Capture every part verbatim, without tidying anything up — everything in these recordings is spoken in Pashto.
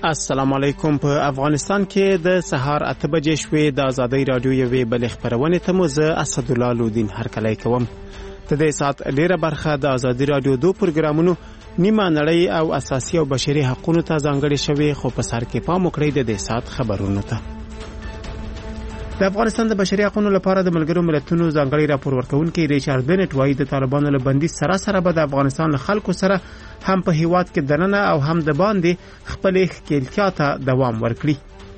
السلام علیکم. په افغانستان کې د سهار اته بجې شوې د ازادۍ رادیو یوې بلې خبرونه ته مو زه اسدالله لودین هرکلی کوم. د دې سات ډیره برخه د ازادۍ رادیو دو پروګرامونو نیمه نړۍ او اساسي او بشري حقوقو ته ځانګړي شوی، خو په سر کې پام وکړئ د دې سات خبرونو ته. د افغانستان د بشري حقوقو لپاره د ملګرو ملتونو ځانګړي راپور ورکونکي ریچارډ بنټ وایي د طالبانو له بندیز سره سره به د افغانستان له خلکو سره هم په هیواد کې دننه او هم د باندې خپل ښکېلتیا ته دوام ورکړي.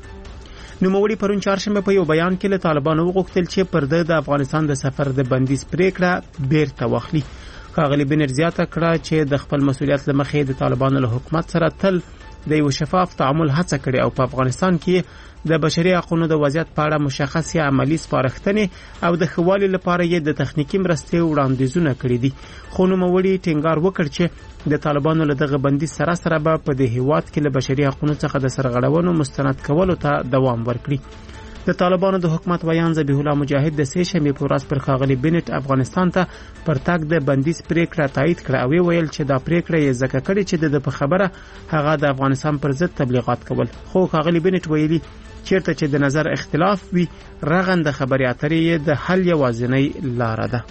نوموړي پرون چهارشنبه په یو بیان کې له طالبانو وغوښتل چې پر د افغانستان د سفر د بندیز پریکړه بیرته واخلي. ښاغلي بنټ زیاته کړه چې د خپل مسؤلیت له مخې د طالبانو له حکومت سره تل د یو شفاف تعامل هڅه کړې او په افغانستان کې د بشري حقوقو د وضعیت په اړه مشخصه عملی سپارښتنې او د خوالي لپاره یې د تخنیکی مرستې وړاندیزونه کړې دي. خو نوموړي ټینګار وکړ چې د طالبانو له دغه بندیز سره سره به په دې هیواد کې له بشري حقوقو څخه د سرغړونو مستند کولو ته دوام ورکړي. د طالبانو د حکومت ویان ذبیح الله مجاهد د سه شنبه په ورځ پر ښاغلي بنټ افغانستان ته پر تګ د بندیز پریکړه تایید کړه او ویل چې دا پریکړه یې ځکه کړې چې د خبره هغه د افغانستان پر ضد تبلیغات کول. خو ښاغلي بنټ ویلي چیرته چې د نظر اختلاف وي رغند خبري اترې د حل یوازینی لار ده.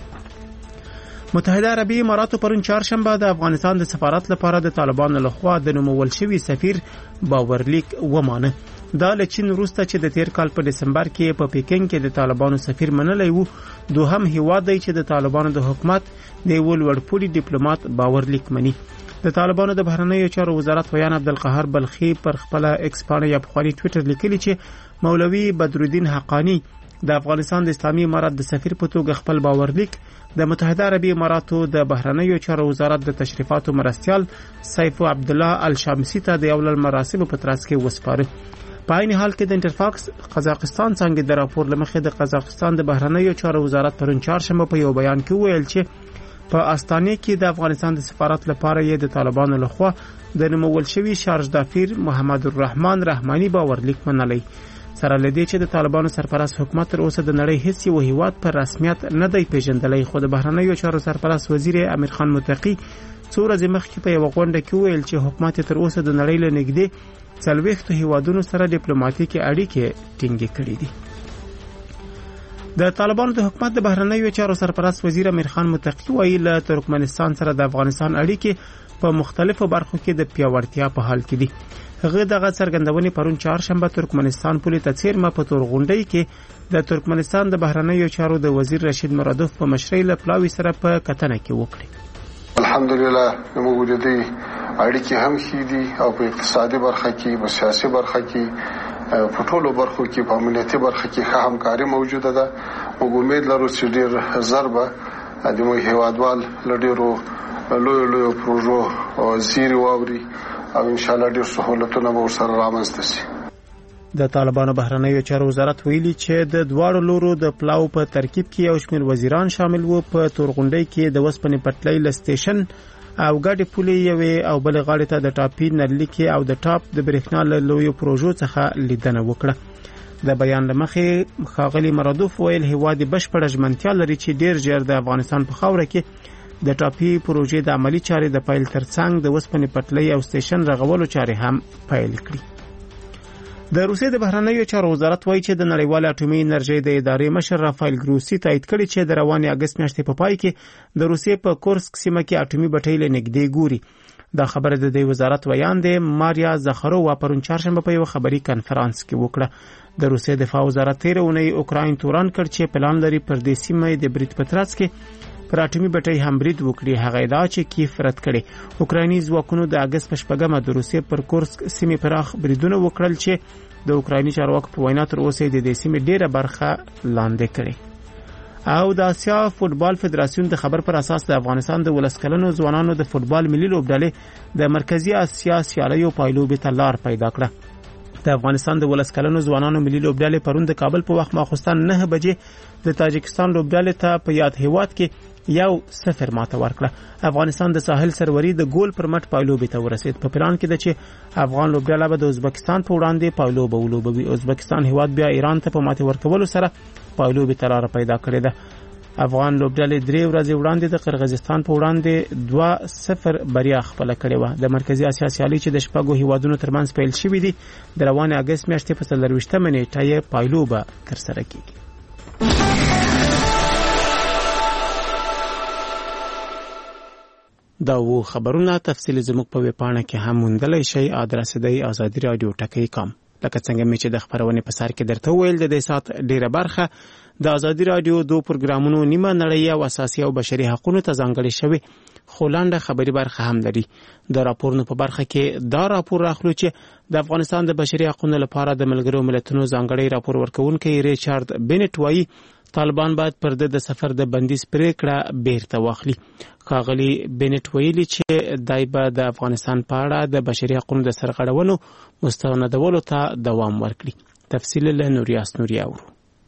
متحده عربي اماراتو پرون چهارشنبه د افغانستان د سفارت لپاره د طالبانو لخوا د نومول شوی سفیر باورلیک ومانه. دا له چین وروسته چې د تیر کال په دسمبر کې په پیکینګ کې د طالبانو سفیر منلی وو، دوهم هیواد دی چې د طالبانو د حکومت د یو لوړپوړي ډیپلوماټ باورلیک مني. د طالبانو د بهرنیو چارو وزارت ویان عبدالقهار بلخی پر خپل ایکس پاڼه یا پخوانی ټویټر لیکلی چې مولوي بدرالدین حقانی د افغانستان د اسلامي امارات د سفیر په توګه خپل باورلیک د متحده عربي اماراتو د بهرنیو چارو وزارت د تشریفاتو مرستیال سیف عبد الله الشامسی ته د یو مراسم په ترڅ کې وسپاره. په عین حال کې د انټرفاکس قزاقستان څنګه د راپور لمخې د قزاقستان د بهرنیو چارو وزارت پرون چهارشنبه په یو بیان کې ویل چې په استانه کې د افغانستان د سفارت لپاره یې د طالبانو لخوا د نومول شوی شارژ دافیر محمد الرحمن رحماني باورلیک منلی. سره لدې چې د طالبانو سرپرست حکومت تر اوسه د نړۍ هیڅ یو هیواد پر رسمیت نه دی پیژندلی، خو د بهرنیو چارو سرپرست وزیر امیر خان متقی څو ورځې مخکې په یو غونډه کې ویل چې حکومت تر اوسه د نړۍ له نږدې څلوېښتو هیوادونو سره ډیپلوماټیکي اړیکې ټینګې کړې دي. د طالبانو د حکومت د بهرنیو چارو سرپرست وزیر امیر خان متقی وایي له ترکمنستان سره د افغانستان اړیکې په مختلفو برخو کې د پیاوړتیا په حال کې دي. هغه دغه څرګندونې پرون چهارشنبه ترکمنستان پولې ته څیرمه په تورغونډۍ کې د ترکمنستان د بهرنیو چارو د وزیر رشید مرادوف په مشرۍ له پلاوي سره په کتنه کې وکړي. الحمدلله موږ د دې اړیکې هم ښې دي او په اقتصادي برخه کې، په سیاسي برخه کې، په ټولو برخو کې، په امنیتي برخه کې ښه همکاري موجوده ده. موږ امید لرو چې ډېر ژر به د موږ هیوادوال له ډېرو لویو لویو پروژو زیري واوري او ان شاء الله ډېر سهولتونه به ورسره رامنځته شي. د طالبانو بهرنیو چارو وزارت ویلي چې د دواړو لورو د پلاو په ترکیب کې یو شمېر وزیران شامل وو. په تورغونډۍ کې د وسپنې پټلۍ له سټیشن او ګاډي پولې یوې او بلې غاړې ته د ټاپي نرلیکې او د ټاپ د برېښنا له لویو پروژو څخه لیدنه وکړه. د بیان له مخې ښاغلي مرادوف ویل هیواد بشپړه ژمنتیا لري چې ډېر ژر د افغانستان په خاوره کې د ټاپي پروژې د عملی چارې د پیل ترڅنګ د وسپنې پټلۍ او سټیشن رغولو چارې هم پیل کړي. د روسیې د بهرنیو چارو وزارت وایي چې د نړیوال اټومي انرژي د ادارې مشر رافایل ګروسی تایید کړي چې د روانې اگست میاشتې په پای کې د روسیې په کورسک سیمه کې اټومي بټۍ له نږدې ګوري. دا خبره د دې وزارت ویان دی ماریا زخرووا پرون چهارشنبه په یو خبري کانفرنس کې وکړه. د روسیې دفاع وزارت تیر اونۍ اوکراین توران کړ چې پلان لري پر دې سیمه د برید پترڅ کې پر اټومي بټۍ هم برید وکړي. هغه ادعا چې کیف رد کړي. اوکرایني ځواکونو د اگست په شپږمه د روسیې پر کورسک سیمه پراخ بریدونه وکړل چې د اوکرایني چارواکو په وینا تر اوسه د دې سیمې ډیره برخه لاندې کړي. او د آسیا فوتبال فدراسیون د خبر پر اساس د افغانستان د ولسکلنو ځوانانو د فوتبال ملي لوبډلې د مرکزی آسیا سیالیو پایلوبې ته لار پیدا کړه. د افغانستان د ولسکلنو ځوانانو ملي لوبډلې پرون د کابل په وخت ماخوستان نه بجې د تاجکستان لوبډلې ته په یاد هیواد کې یو صفر ماته ورکړه. افغانستان د ساحل سروری د ګول پر مټ پایلوبې ته ورسید. په پلان کې د چې افغان لوبډله به د ازبکستان په وړاندې پایلوبه ولوبوي. ازبکستان هیواد بیا ایران ته په ماته ورکولو سره پایلوبې ته لار پیدا کړې ده. افغان لوبډلې درې ورځې وړاندې د قرغیزستان په وړاندې دوه صفر بریا خپل کړې و. د مرکزی اسیا سیالي چې د شپږو هیوادونو ترمنځ پیل شوې دي د روان اگست میاشتې په څلرویشتمه نیټه یې پایلوبه ترسره کیږي. دا و خبرونه تفصیل زموږ په ویبپاڼه کې هم موندلی شئ. ادرس دی آزادي رادیو ټکی کام. لکه څنګه مې چې د خبرونې په سر کې درته وویل د دې ساعت ډیره برخه د آزادي رادیو دو پروګرامونو نیمه نړۍ او اساسي او بشري حقوقو ته ځانګړې شوی خو لاندې خبري برخه هم لري. د راپورونو په برخه کې دا راپور راخلو چې د افغانستان د بشري حقوقو لپاره د ملګرو ملتونو ځانګړی راپور ورکوونکی ریچارډ بینټ وایي طالبان باید پر د سفر د بندیز پریکړه بیرته واخلي. ښاغلي بینټ ویلي چې دای به د افغانستان په اړه د بشري حقوقو د سرغړونو مستندولو ته دوام ورکړي. تفصیل له نوریاس نوریا ورو.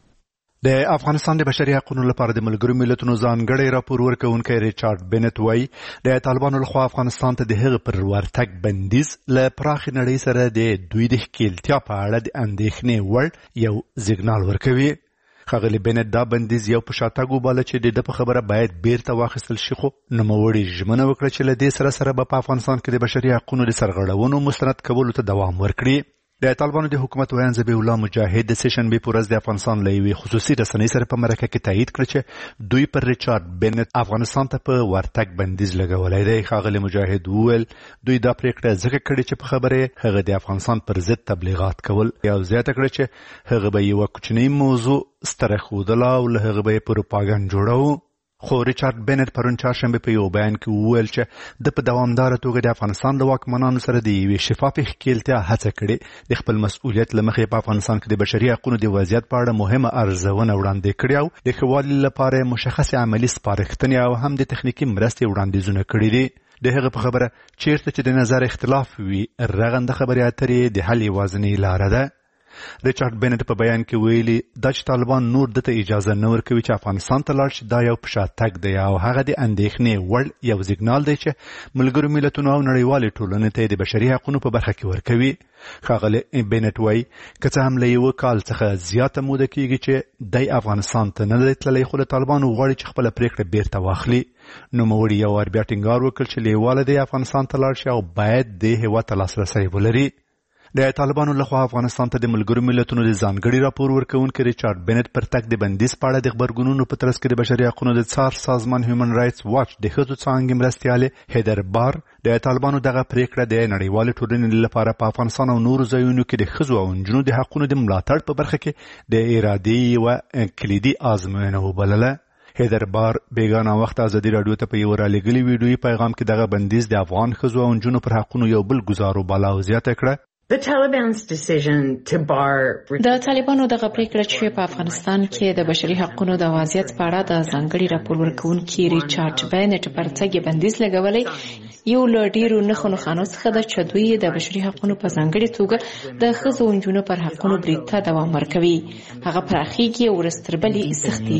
د افغانستان د بشري حقوقو لپاره د ملګرو ملتونو ځانګړی راپور ورکوونکی ریچارډ بینټ وایي د طالبانو لخوا افغانستان ته د هغه پر ورتګ بندیز له پراخې نړۍ سره د دوی د ښکیلتیا په اړه د اندېښنې وړ یو سیګنال ورکوي. ښاغلي بینټ دا بندیز یو په شاتګ وباله چې د ده په خبره باید بیرته واخیستل شي، خو نوموړي ژمنه وکړه چې له دې سره سره به په افغانستان کې د بشري حقوقو د سرغړونو مستند کولو ته دوام ورکړي. د طالبانو د حکومت ویان ذبیح الله مجاهد د سیشنبې په ورځ د افغانستان له یوې خصوصي رسنۍ سره په مرکه کې تایید کړ چې دوی پر ریچارډ بینټ افغانستان ته په ورتګ بندیز لګولی دی. ښاغلي مجاهد وویل دوی دا پریکړه ځکه کړې چې په خبره هغه د افغانستان پر ضد تبلیغات کول، او زیاته کړه چې هغه به یوه کوچنۍ موضوع ستره ښودله او له هغه به یې پروپاګند جوړاوه. خو ریچارډ بینټ پرون چهارشنبه په یو بیان کې وویل چې د په دوامداره توګه د افغانستان له واکمنانو سره د یوې شفافې ښکیلتیا هڅه کړې، د خپل مسؤلیت له مخې په افغانستان کې د بشري حقوقو د وضعیت په اړه مهمه ارزونه وړاندې کړې او د ښه والي لپاره مشخصې عملي سپارښتنې او هم د تخنیکي مرستې وړاندیزونه کړي دي. د هغه په خبره چیرته چې د نظر اختلاف وي رغنده خبرې اترې د حل یوازینۍ لاره ده. ریچارډ بینټ په بیان کې ویلي دا چې طالبان نور دته اجازه نه ورکوي چې افغانستان ته لاړ شي دا یو په شا تګ دی او هغه د اندېښنې وړ یو سیګنال دی چې ملګرو ملتونو او نړیوالې ټولنې ته د بشري حقوقو په برخه کې ورکوي. ښاغلی بینټ وایي که څه هم له یوه کال څخه زیاته موده کېږي چې دی افغانستان ته نه دی تللی، خو له طالبانو غواړي چې خپله پریکړه بیرته واخلي. نوموړي یو وار بیا ټینګار وکړ چې لیواله دی افغانستان ته لاړ شي او باید دې هېواد ته لاسرسی ولري. د طالبانو لخوا افغانستان ته د ملګرو ملتونو د ځانګړي راپور ورکوونکي ریچارډ بینټ پر تګ د بندیز په اړه د خبرګونونو په ترڅ کې د بشري حقوقو د څار سازمان هیومن رایټس واچ د ښځو څانګې مرستیالې هیدر بار د طالبانو دغه پریکړه د نړیوالې ټولنې لپاره په افغانستان او نورو ځایونو کې د ښځو او نجونو د حقونو د ملاتړ په برخه کې د ارادې یوه کلیدي ازموینه وبلله. هیدر بار بیگانه وخت آزادي رادیو ته په یو رالیږلي ویډیویي پیغام کې دغه بندیز د افغان ښځو او نجونو پر حقونو یو بل ګزار وباله او زیاته کړه The Taliban's decision to bar د طالبانو دغه پریکړه چې په افغانستان کې د بشري حقوقو د وضعیت په اړه د ځانګړي راپور ورکوونکي ریچارډ بینټ پر تګ بندیز لګولی یو له ډیرو نښو نښانو څخه ده چې دوی د بشري حقوقو په ځانګړې توګه د ښځو او نجونو پر حقونو برید ته دوام ورکوي. هغه پراخیږي او ورځ تر بلې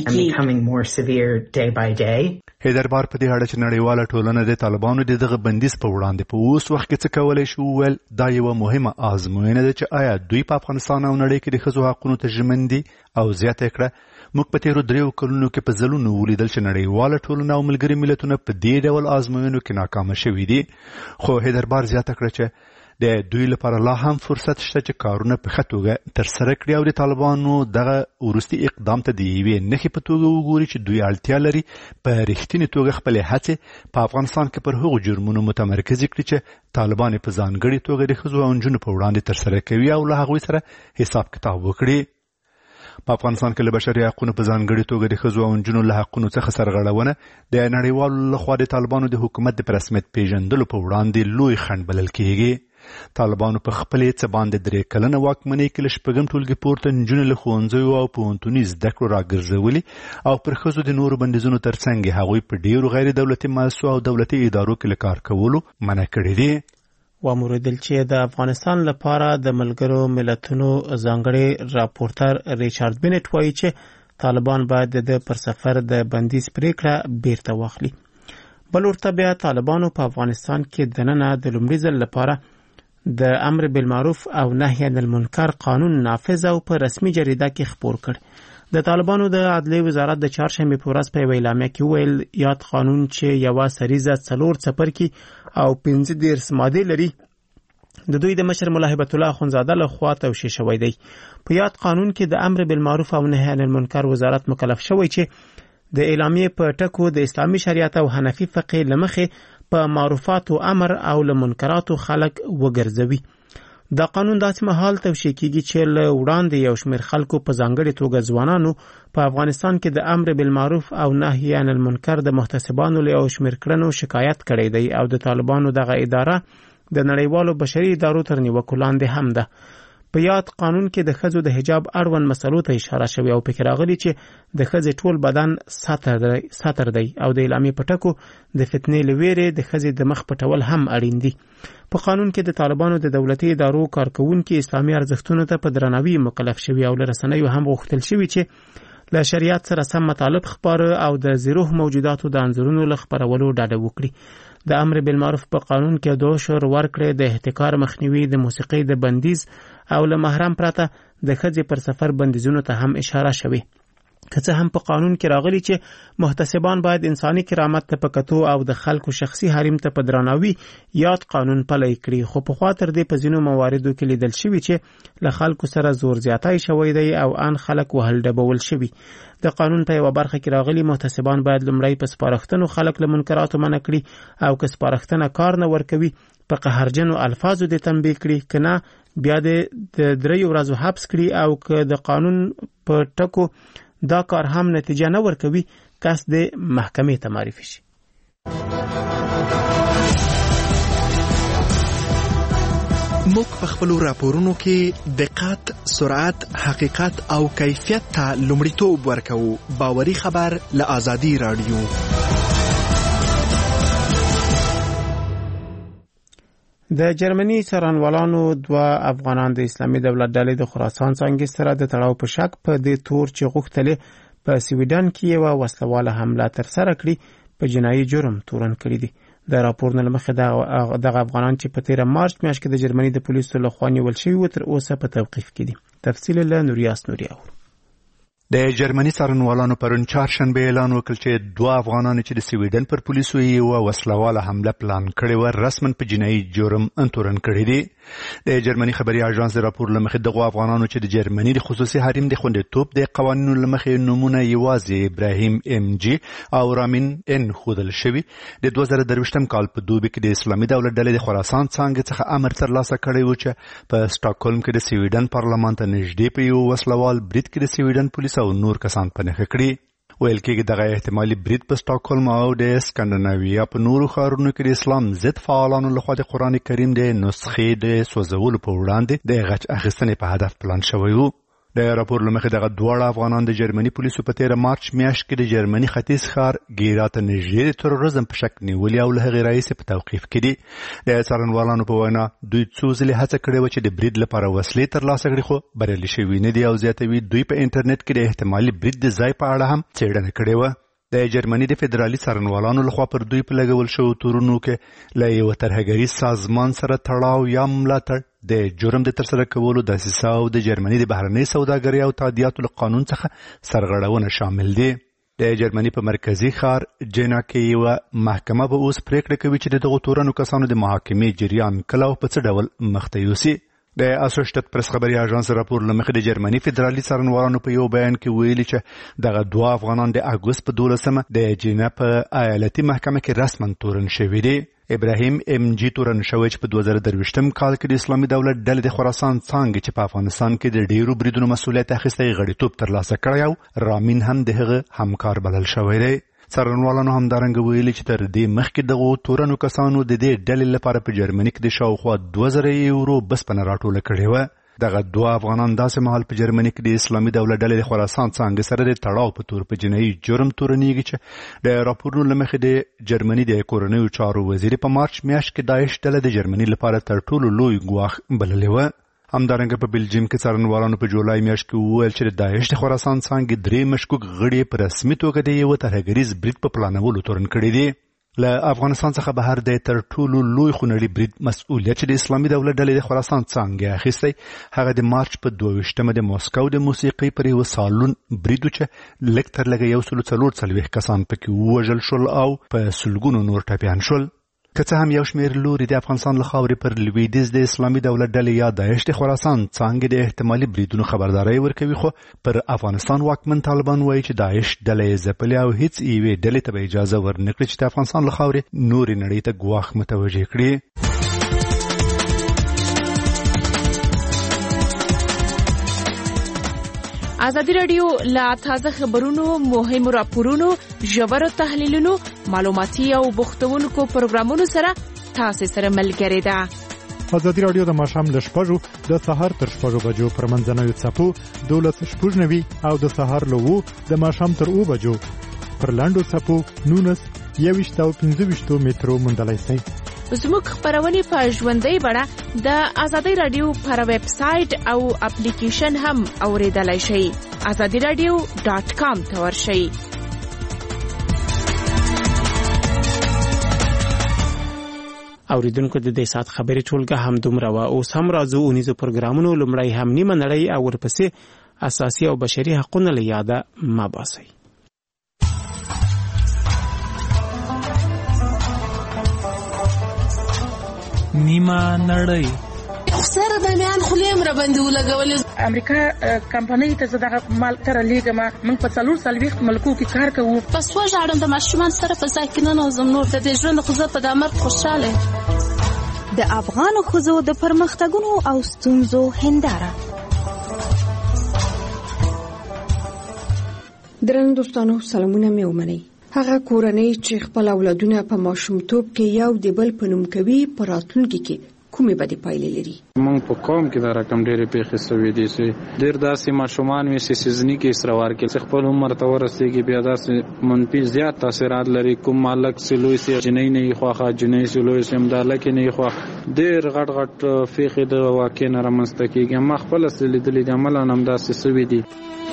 سختیږي. هیدر بار په دې اړه چې نړیواله ټولنه د طالبانو د دغه بندیز په وړاندې په اوس وخت کې څه کولی شي وویل دا یوه مهمه آزموینه ده چې آیا دوی په افغانستان او نړۍ کې د ښځو حقونو ته ژمن دي. او زیاته کړه موږ په تیرو دریو کلونو کې په ځلونو ولیدل چې نړیواله ټولنه او ملګري ملتونه په دې ډول آزموینو کې ناکامه شوي دي. خو هیدر بار زیاته کړه چې د دوی لپاره لا هم فرصت شته چې کارونه په ښه توګه ترسره کړي او د طالبانو دغه وروستي اقدام ته د یوې نښې په توګه وګوري چې دوی اړتیا لري په رښتینې توګه خپلې هڅې په افغانستان کې پر هغو جرمونو متمرکزې کړي چې طالبان په ځانګړې توګه د ښځو او نجونو په وړاندې ترسره کوي او له هغوی سره حساب کتاب وکړي. په افغانستان کې له بشري حقوقو په ځانګړې توګه د ښځو او نجونو له حقونو څخه سرغړونه د نړیوالو لخوا د طالبانو د حکومت د په رسمیت پیژندلو په وړاندې لوی خنډ بلل کېږي. طالبانو په خپلې څه باندې درې کلنه واکمنۍ کې له شپږم ټولګې پورته نجونې له ښوونځیو او پوهنتوني زده کړو راګرځولي او پر ښځو د نورو بندیزونو ترڅنګ هغوی په ډیرو غیر دولتي مؤسسو او دولتي ادارو کې له کار کولو منع کړي دي. واموریدل چې د افغانستان لپاره د ملګرو ملتونو ځانګړي راپورټر ریچارډ بینټ وایي چې طالبان باید د پر سفر د بندیز پریکړه بیرته واخلي. بل ورته بیا طالبانو په افغانستان کې دننه د لومړي ځل لپاره د امر بالمعروف او نهی عن المنکر قانون نافذ او په رسمي جریده کې خپور کړ. د طالبانو د عدلیې وزارت د چهارشنبې په ورځ په یوه اعلامیه کې وویل یاد قانون چې یوه سریزه څلور څپرکي او پنځه دېرش مادې لري د دوی د مشر ملا هیبت الله اخندزاده له خوا توشیح شوی دی. په یاد قانون کې د امر بالمعروف او نهی عن المنکر وزارت مکلف شوی چې د اعلامیې په ټکو د اسلامي شریعت او حنفي فقه له مخې په معروفاتو امر او له منکراتو خلک وګرځوي. دا قانون داسې مهال توشیح کیږي چې له وړاندې یو شمېر خلکو په ځانګړې توګه ځوانانو په افغانستان کې د امر بالمعروف او نهی عن المنکر د محتسبانو له یو شمېر کړنو شکایت کړی دی او د طالبانو دغه اداره د نړیوالو بشري ادارو تر نیوکو لاندې هم ده. په یاد قانون کې د ښځو د حجاب اړوند مسلو ته اشاره شوې او پکې راغلي چې د ښځې ټول بدن ساتر دی, ساتر دی او د اعلامیې په ټکو د فتنې له ویرې د ښځې د مخ پټول هم اړین دي. په قانون کې د طالبانو د دولتي ادارو کارکوونکي اسلامي ارزښتونو ته په درناوي مکلف شوي او له رسنیو هم غوښتل شوي چې له شریعت سره سم مطالب خپاره او د زیروح موجوداتو د انځورونو له خپرولو ډډه وکړي. د امر بالمعروف په قانون کې د عشر ورکړې د احتکار مخنیوي د موسیقۍ د بندیز او له محرم پرته د ښځې پر سفر بندیزونو ته هم اشاره شوې. که څه هم په قانون کې راغلي چې محتسبان باید انساني کرامت ته په کتو او د خلکو شخصي حریم ته په درناوي یاد قانون پلی کړي، خو پخوا تر دې په ځینو مواردو کې لیدل شوي چې له خلکو سره زور زیاتی شوی دی او ان خلک وهل ډبول شوي. د قانون په یوه برخه کې راغلي محتسبان باید لومړی په سپارښتنو خلک له منکراتو منع کړي او که سپارښتنه کار نه ورکوي په قهرجنو الفاظو د تنبیه کړي، که نه بیا د دریو ورځو حبس کړي او که د قانون په ټکو دا کار هم نتیجه نه ورکوي کس د محکمې ته معرفي شي. موږ په خپلو راپورونو کې دقت، سرعت، حقیقت او کیفیت ته لومړیتوب ورکوو. باوري خبر له آزادي رادیو. د جرمني څارنوالانو دوه افغانان د اسلامي دولت ډلې د خراسان څانګې سره د تړاو په شک په دې تور چې غوښتلې په سویډن کې یوه وسلواله حمله ترسره کړي په جنایي جرم تورن کړي دي. د راپور نه مخکې دغه افغانان چې په تیره مارچ میاشت کې د جرمني د پولیسو لخوا نیول شوي وو تر اوسه په توقیف کې دي. تفصیل له نوریاس نوري اورو. د جرمني څارنوالانو پرون چهارشنبه اعلان وکړ چې دوه افغانان چې د سویډن پر پولیسو یې و وسلواله حمله پلان کړې و رسمن په جنایي جرم انتورن کړی دی. د جرمني خبري اژانس د راپور لمخې دغه افغانانو چې د جرمني د خصوصي حریم د خوندیتوب د قوانینو لمخې نمونه یوازې ابراهیم ام جی او رامین ان خودل شوی د دوه زره درویشتم کال په دوبي کې د اسلامي دولت ډلې د خراسان څانګې څخه امر ترلاسه کړی و چې په سټاکهولم کې د سویډن پارلمان ته نږدې په یو وسلوال برید کې د سویډن پولیس او نور کسان په نښه کړي. ویل کېږي دغه احتمالي برید په سټاکهولم او د سکانډیناویا په نورو ښارونو کې د اسلام ضد فعالانو لخوا د قرآن کریم د نسخې د سوځولو په وړاندې د غچ اخیستنې په هدف پلان شوی و. د راپور له مخې دغه دواړه افغانان د جرمني پولیسو په تیره مارچ میاشت کې د جرمني ختیځ ښار ګیرا ته نږدې د تروریزم په شک نیولي او له هغې راهیسې په توقیف کې دي. د څارنوالانو په وینا دوی څو ځلې هڅه کړې وه چې د برید لپاره وسلې ترلاسه کړي خو بریالي شوي نه دي او زیاتوي دوی په انټرنیټ کې د احتمالي برید د ځای په اړه هم څېړنه کړې وه. د جرمني د فدرالي څارنوالانو لخوا پر دوی په لګول شوو تورونو کې له یوه ترهګریز سازمان سره تړاو یا ملاتړ، د جرم د ترسره کولو دسیسه او د جرمني د بهرنۍ سوداګرۍ او تادیاتو له قانون څخه سرغړونه شامل دي. د جرمني په مرکزي ښار جنا کې یوه محکمه به اوس پریکړه کوي چې د دغو تورنو کسانو د محاکمې جریان کله او په څه ډول مخته یوسي. د اسوشییټډ پریس خبري اژانس راپور له مخې د جرمني فدرالي څارنوالانو په یو بیان کې ویلي چې دغه دوه افغانان د اګوست په دولسمه د جنا په ایالتي محکمه کې رسماً تورن شوي دي. ابراهیم ام جی تورن شوی چې په دوه زره درویشتم کال کې د اسلامي دولت ډلې د خراسان څانګې چې په افغانستان کې د ډیرو بریدونو مسؤلیت اخیستی غړیتوب ترلاسه کړی او رامین هم د هغه همکار بلل شوی دی. څارنوالانو همدارنګه ویلي چې تر دې مخکې دغو تورنو کسانو د دې ډلې لپاره په جرمني کې د شاوخوا دوه زره یورو بسپنه راټوله کړې وه. دغه دوه افغانان داسې مهال په جرمني کې د اسلامي دولت ډلې د خراسان څانګې سره د تړاو په تور په جنایي جرم تورنېږي چې د راپورونو له مخې د جرمني د کورنیو چارو وزیر په مارچ میاشت کې داعش ډله د جرمني لپاره تر ټولو لوی ګواښ بللې وه. همدارنګه په بلجیم کې څارنوالانو په جولای میاشت کې وویل چې د داعش د خراسان څانګې درې مشکوک غړي په رسمي توګه د یوه ترهګریز برید په پلانولو تورن کړي دي. له افغانستان څخه بهر د تر ټولو لوی خونړي برید مسؤلیت چې د اسلامي دولت ډلې د خراسان څنګه اخیستی هغه د مارچ په دوه ویشتمه د موسکو د موسیقۍ پر یو سالون برید چې لږ تر لږه یو سل څلور څلوېښت کسان پکې ووژل شول او په سلګونو نور ټپیان شول. که څه هم یو شمېر لوري د افغانستان له خاورې پر لویدیځ د اسلامي دولت ډلې یا داعش د خراسان څانګې د احتمالي بریدونو خبرداری ورکوي، خو پر افغانستان واکمن طالبان وایي چې داعش ډلې یې ځپلې او هیڅ یوې ډلې ته به اجازه ورنکړي چې د افغانستان له خاورې نورې نړۍ ته ګواښ متوجه کړي. ازادي راډیو لا تازه خبرونو، مهمو راپورونو، ژورو تحلیلونو، معلوماتي او بوختونکو پروګرامونو سره تاسو سره ملګری ده. ازادي راډیو د ماښام له شپږو د سهار تر شپږو بجو پر منځنوي څپو دولس شپږ نوي او د سهار له اوو د ماښام تر اوو بجو پر لاندو څپو نولس یوویشت او پنځه ویشتو مترو موندلی شئ. زموږ خبرونه په ژوندۍ بڼه د ازادي راډیو پر ویب سټ او اپلیکیشن هم اوریدلای شئ. ازادي راډیو ډاټ کام ته ورشئ. اوریدونکو د دې سات خبري ټولګه هم دومره وا اوس هم راځو اونیزو پروګرامونو لمړی هم نیمه نړۍ او ورپسې اساسي او بشري حقوقونه له یاده ما باسي. نیمه نړۍ سره د میان خلیم را باندې ولګولې. امریکا کمپنۍ ته زداغه مال تر لیګه ما من په څلور سالويخت ملکو کې کار کوو. پس و ژړم د ماشومان سره په ځای کې نه نوزم نور د دې ژوند خو زه په د امر خوشاله. د افغان ښځو د پرمختګونو او ستونزو هنداره. درنو دوستانو سلامونه مې ومنئ. هغه کورنۍ چې خپل اولادونه په ماشومتوب کې یو د بل په نوم کوي په راتلونکي کې کومې بدې پایلې لري؟ موږ په قوم کې دا رقم ډېرې پیښې سوي دي چې ډېر داسې ماشومان وي چې سیزني کې اسروار کې خپل عمر ته ورسېږي، بیا داسې منفي زیات تاثیرات لري. کوم مالک چې لوی سي جنۍ نه یې خواښه، جنۍ چې لوی سي امداله کې نه یې خواښه، ډېر غټ غټ پیښې د واقع نه رامنځته کېږي. ما خپله لیدلې دي، عملاً همداسې سوي دي.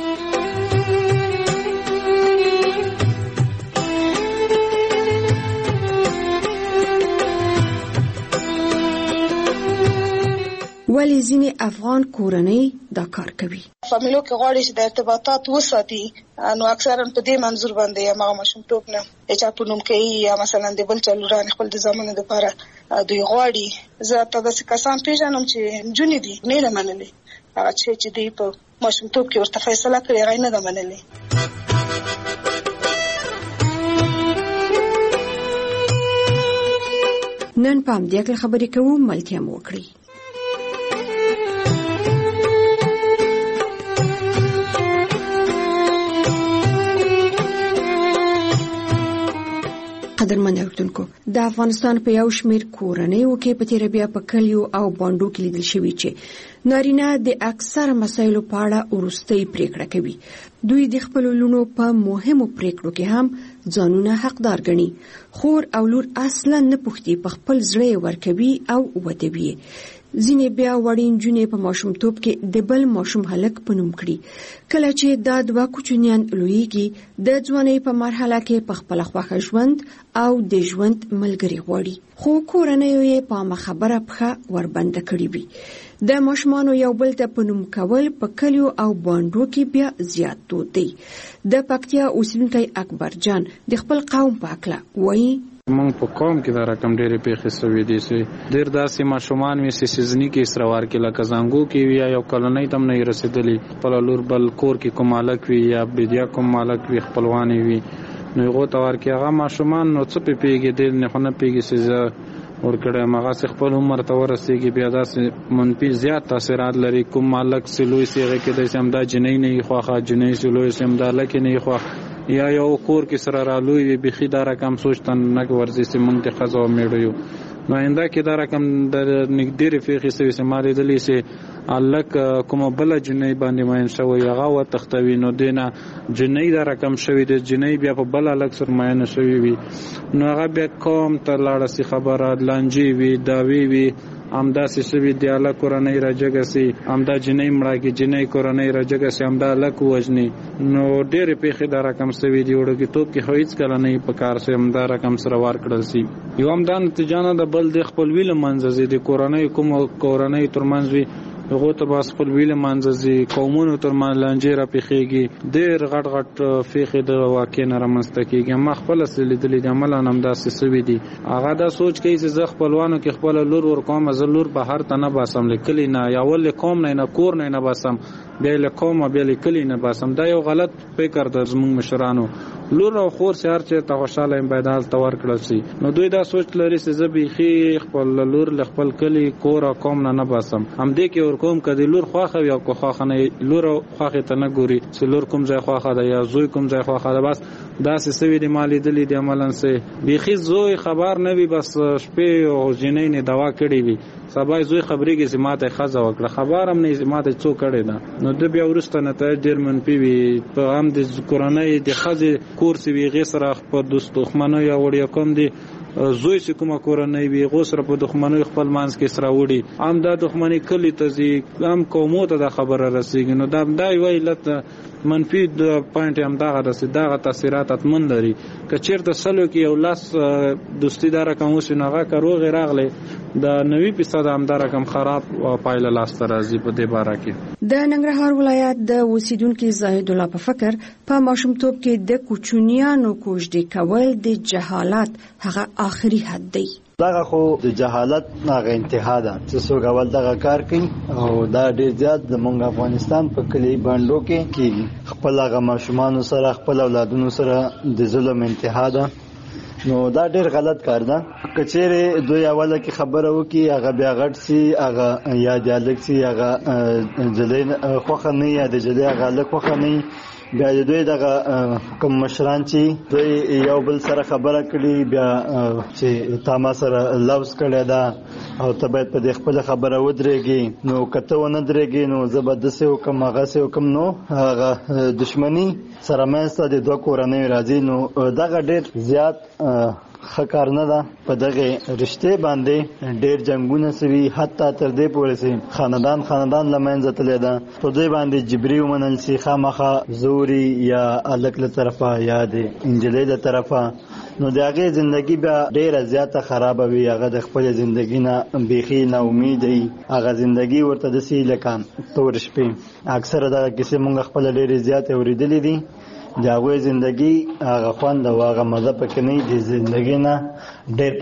ولی ځینې افغان کورنۍ دا کار کوي. فامیلو کې غواړي چې د ارتباطات وساتي، نو اکثرا په دې منظور باندې یا هغه ماشومتوب نه چې په نوم کوي یا مثلا د بل چلوران خپل د زمانه لپاره دوی غواړي. زه په داسې کسان پیژنم چې جونې دي نه لمنلي، هغه چې دوی په ماشومتوب کې ورته فیصله کړې هغه نه لمنلي. نن په همدې کې خبرې کوو، ملتیا مو وکړي. قدرمن اوریدونکو، د افغانستان په یو شمېر کورنیو کې په تیر بیا په کلیو او باندو کې لیدل شوی چې نارینه د اکثر مسایلو په اړه وروستۍ پریکړه کوي. دوی د خپل لونو په مهمو پریکړو کې هم ځانونه حقدار ګڼي. خور او لور اصلا نه پوښتي، په خپل زړه ورکوي او ودوي. ځینې بیا وړین جونې په ماشومتوب کې د بل ماشوم هلک په نوم کړي. کله چې دا دوه کوچنیان لویږي، د ځوانۍ په مرحله کې په خپل خوښه ژوند او د ژوند ملګری غواړي، خو کورنۍ یې په خبره پخه وربنده کړي وي. د ماشومانو یو بل ته په نوم کول په کلیو او باندو کې بیا زیات دود دی. د پکتیا اوسیدونکی اکبر جان د خپل قوم په اړه وایي: موږ په قوم کې دا رقم ډېرې پیښې سوي دي چې ډېر داسې ماشومان وي چې سیزني کې اسروار کې لکه زانګو کې وي یا یو کلنۍ ته هم نه رسېدلي، خپله لور بل کور کې کوم مالک وي یا بدیا کوم مالک وي خپلوان وي، نو هغو ته ورکړي. هغه ماشومان نو څه پې پوهېږي، ډېر نه خو نه پوهېږي چې زه ورکړی یم. هغسې خپل عمر ته ورسېږي، بیا داسې منفي زیات تاثیرات لري. کوم مالک چې لوی سي هغې کېدای شي همدا جنۍ نه یې خوښه، جنۍ چې لوی سي همدا هلک نه یې خوښ، یا یو کور کې سره رالوی وي. بیخي دا رقم سوچ ته نه ورځي چې موږ د ښځو او میړو یو. نو آینده کې دا رقم د نږدې پیښې سوي چې ما لیدلي چې هلک کومه بله جنۍ باندې مین شوی، هغه وتښتوي، نو دې نه جنۍ دا رقم شوي دی، جنۍ بیا په بل هلک سره مینه شوي وي، نو هغه بیا قوم ته لاړه سي خبره، لانجې وي، دعوې وي، همدا سوي دی الله کورنۍ راجګه سي همدا جنۍ مړه کې جنۍ کورنۍ راجګه سي همدا لک وجني نو ډېر پیخي دا رقم سوي دی وړو کې توپ کې هیڅ کله نه په کار سي همدا رقم سره وار کړل سي یو همدا نتیجه د بل د خپل ویل منځ دي کورنۍ کوم کورنۍ ترمنځ وي هغه ته بس خپل ویل منځ قومونو ترمنځ لانجې را پیخيږي ډېر غټ غټ فیخي د واقع نه رامنځته کیږي ما خپل سلیدلې د عمل نام داسې سوي دي هغه دا سوچ کوي چې زه خپلوانو کې خپل لور ور کوم زه لور بهر ته نه باسم لیکلی نه یا ول کوم نه نه کور نه نه باسم بیا له کومه بیا لیکلی نه باسم دا یو غلط فکر د زموږ مشرانو لور او خور سهار چې ته خوشاله ام بيدال تور کړل سي نو دوی دا سوچ لري چې زه بيخي خپل لور ل خپل کلی کور او کوم نه نه باسم هم دې کې ور کوم کدي لور خواخه یا کو خواخه نه لور خواخه ته نه ګوري چې لور کوم ځای خواخه ده یا زوی کوم ځای خواخه ده بس دا سوي دي مالي دلی دي عملن سي بيخي زوی خبر نه وي بس شپې او جنې نه دوا کړی وي سبای زوی خبرېږي چې ماته خزه وکړه خبر هم نه ماته څو کړی ده نو د بیا ورسته نه ته ډیر منفي وي په هم د کورنۍ د خزه کورس وی غي سره په دوست دښمنو یا وړیا کوم دي زوی چې کومه کورنۍ وي غو سره په دښمنو خپل مانس کې سره وړي هم د دښمنۍ کلی ته زی هم کومو ته د خبره رسیږي نو دا دای ویلت منفي د پوینټ هم دغه د دغه تاثیرات اتمن لري کچیر د سلو کې یو لاس دوستی دار کوم شنوغه کروغه راغله د نوي فیصد هم دار کم خراب او پایله لاس راځي په دې باره کې د ننګرهار ولایت د اوسیدونکو زاهد الله په فکر په ماشومتوب کې د کوچنیانو کوژدې کول د جهالت هغه آخري حد دی دغه خو د جهالت هغه انتها ده چې څوک اول دغه کار کوي او دا ډیر زیات د مونږ افغانستان په کلی باندې کې کیږي خپل هغه ماشومان سره خپل اولادونو سره د ظلم انتها ده نو دا ډیر غلط کار ده کچېره دوی اوله کې خبره وکي هغه بیا غټ سي هغه یا دیالک سي هغه جلین خوخه نه یا د جلی هغه لک خوخه نه بیا دوی دغه کوم مشران چې دوی یو بل سره خبره کړي بیا چې تا ما سره لوز کړی دا او ته باید په دې خپل خبره ودرېږي نو کته ونه درېږي نو زبردست حکم هغه سه حکم نو هغه دښمنی سره مېسته د دوه کورنۍ راځي نو دغه ډېر زیات خکار نه ده په دغه رشته باندې ډېر جنگونه سوي حتی تر دې پورې سي خاندان خاندان لمنځه تللی ده په دې باندې جبري ومنل سي خامخا زوري یا الک له طرفه یا د انجلۍ له طرفه نو د هغه ژوندۍ بیا ډېره زیاته خراب وي هغه د خپل ژوندۍ نه بيخي نه امید وي هغه ژوندۍ ورته د سي لکان تور شپې اکثره دا کیسه مونږ خپل ډېر زیات اوریدلې دي داوی زندگی هغه خوند او هغه مزه پکې نه دي زندگی نه ډېر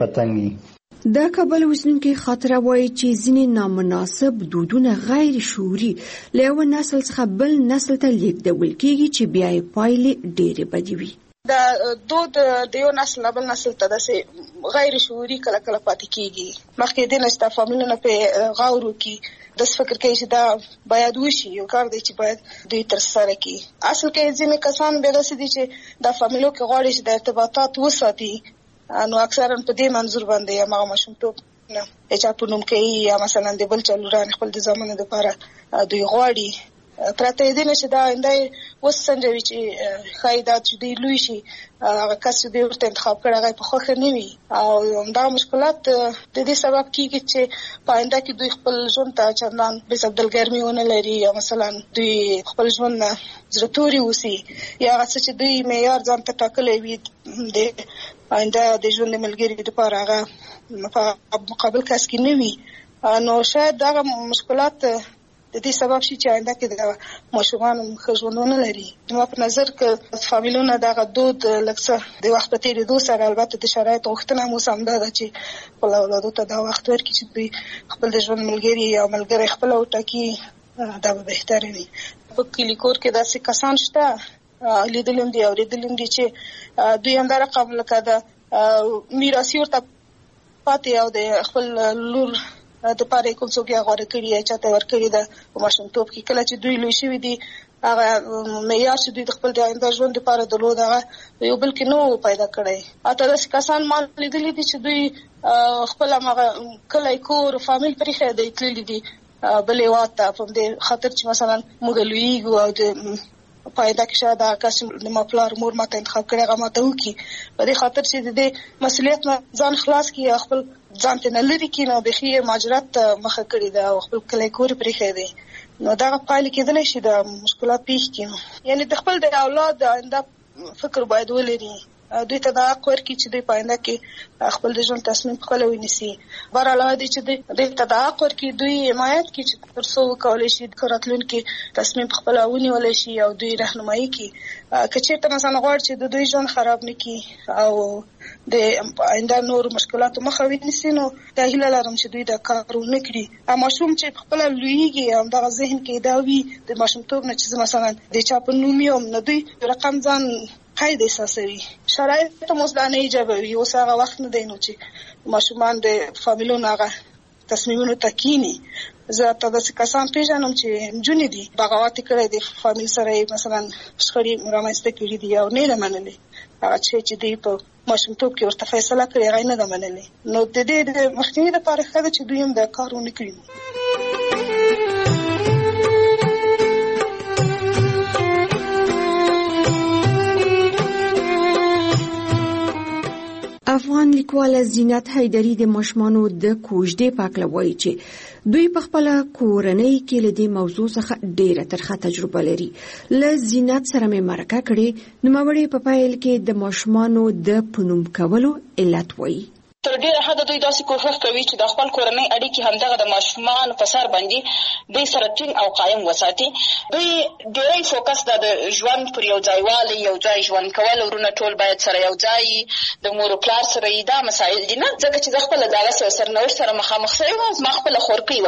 پتنګي د کابل اوسیدونکو خاطره وایي چې ځینې نامناسب دودونه غیر شعوري له یو نسل څخه بل نسل ته لیږدول کېږي چې بیا یې پایلې ډېرې بدې وي د دود د یو نسل بل نسل ته داسې غیر شعوري کله کله پاتې کېږي مخکې د نشته فامیلونه په غور وکړي د فکر کوي چې دا باید وشي یو کار دی چې باید دوی تر سره کړي اصل کې ځینې کسان به داسې دي چې د فامیلو کې غواړي چې د ارتباطات وساتي نو اکثرا په دې منظور باندې یا ما ماشومتوب نه چې په نوم کې یا مثلا د بل چلوران خپل د زمانه لپاره دوی غواړي پراته دې نشه دا اندای وسنجوي چې خایدات چې دی لوي شي هغه کس دې ورته انتخاب کړی هغه په خوخه نه وي او دا مشکلات د دې سبب کیږي چې پاینده کې دوی خپل ژوند ته چندان به سبدلګرمي ونه لري یا مثلا دوی خپل ژوند زړتوري وسی یا څه چې دوی معیار ځان ته ټاکلې وي د پاینده د ژوند ملګری لپاره هغه په مقابل کس کې نه وي نو شاید دا مشکلات د دې سبب شي چې آینده کې د ماشومان خژوندونه لري نو په نظر کې فامیلونه دغه دود لکه د وخت په تیریدو سره البته د شرایط غوښتنه مو سم ده چې خپل اولادو ته دا وخت ورکړي چې دوی خپل د ژوند ملګری یا ملګری خپل وټاکي دا به بهتره وي په کلی کور کې داسې کسان شته لیدلم دي او لیدلم دي چې دوی هم دا رقم لکه د میراثي ورته پاتې او د خپل لور د پاره کوم څوک یې غوړه کړی یا چاته ور کړی ده په ماشومتوب کې کله چې دوی لوي شوي دي هغه معیار چې دوی د خپل د آینده ژوند لپاره درلود هغه یو بل کې نو پیدا کړی اته داسې کسان ما لیدلي دي چې دوی خپل هغه کلی کور فامیل پرې دی تللي دي بلې واته په دې خاطر چې مثلا موږ لویږو او د پایدا کې شاید هغه کس د ما پلار مور ماته انتخاب کړی هغه ماته وکړي په دې خاطر چې د دې مسؤلیت نه ځان خلاص کړي خپل ځان ته نه لري کې نو بخي ماجرات مخه کړی دا خپل کلی کور پرې دی نو دا پایله کېدلی شي د مشکلات پیښ کړي یعنی د خپل د اولاد آینده فکر باید ولري دوی ته دا حق ورکړي چې دوی پاینده کې خپل د ژوند تصمیم خپل ونیسي برعلاوه دي چې دوی ته دا حق ورکړي دوی حمایت کړي چې تر څو وکولی شي د راتلونکي تصمیم خپل ونیولی شي او دوی رهنمایي کړي که چېرته مثلا غواړي چې د دوی ژوند خراب نه کړي او د آینده نور مشکلاتو مخه ونیسي نو دا هیله لرم چې دوی دا کار ونه کړي ماشوم چې خپله لویږي همدغه ذهن کې دا وي د ماشومتوب نه چې مثلا د چا په نوم یم نو دوی رقم ځان قید احساسوي شرایط ته اوس دا نه ایجابوي اوس هغه وخت نه دی نو چې ماشومان د فامیلونو هغه تصمیمونو ته کیني زه ته داسې کسان پیژنم چې نجونې دي بغاوت کړی د فامیل سره مثلا شخړې رامنځته کړي دي او نه یې منلې هغه چې دوی په ماشومتوب کې ورته فیصله کړې هغه یې نه ده منلې نو د دې د مخنیوي دپاره ښه ده چې دوی هم دا کار ونه کړي افغان لیکواله زینت حیدري د ماشومانو د کوژدې په اړه وایي چې دوی په خپل کورنۍ کې له دې موضوع څخه ډېره ترخه تجربه لري له زینت سره مې مرکه کړې نو مړې په پایل کې د ماشومانو د پنوم کولو علت وایي تر ډیره حده دوی داسې کوښښ کوي چې د خپل کورنۍ اړیکې همدغه د ماشومانو په سر باندې دوی سره ټینګ او قایم وساتي دوی ډېری فوکس د ژوند پر یو ځایوالي یو ځای ژوند کول ورونه ټول باید سره یو ځای د مور او پلار سره دا مسایل دي نه ځکه چې زه خپله دغه سره سرنوشت سره مخامخ سوې وم زما خپله خورکۍ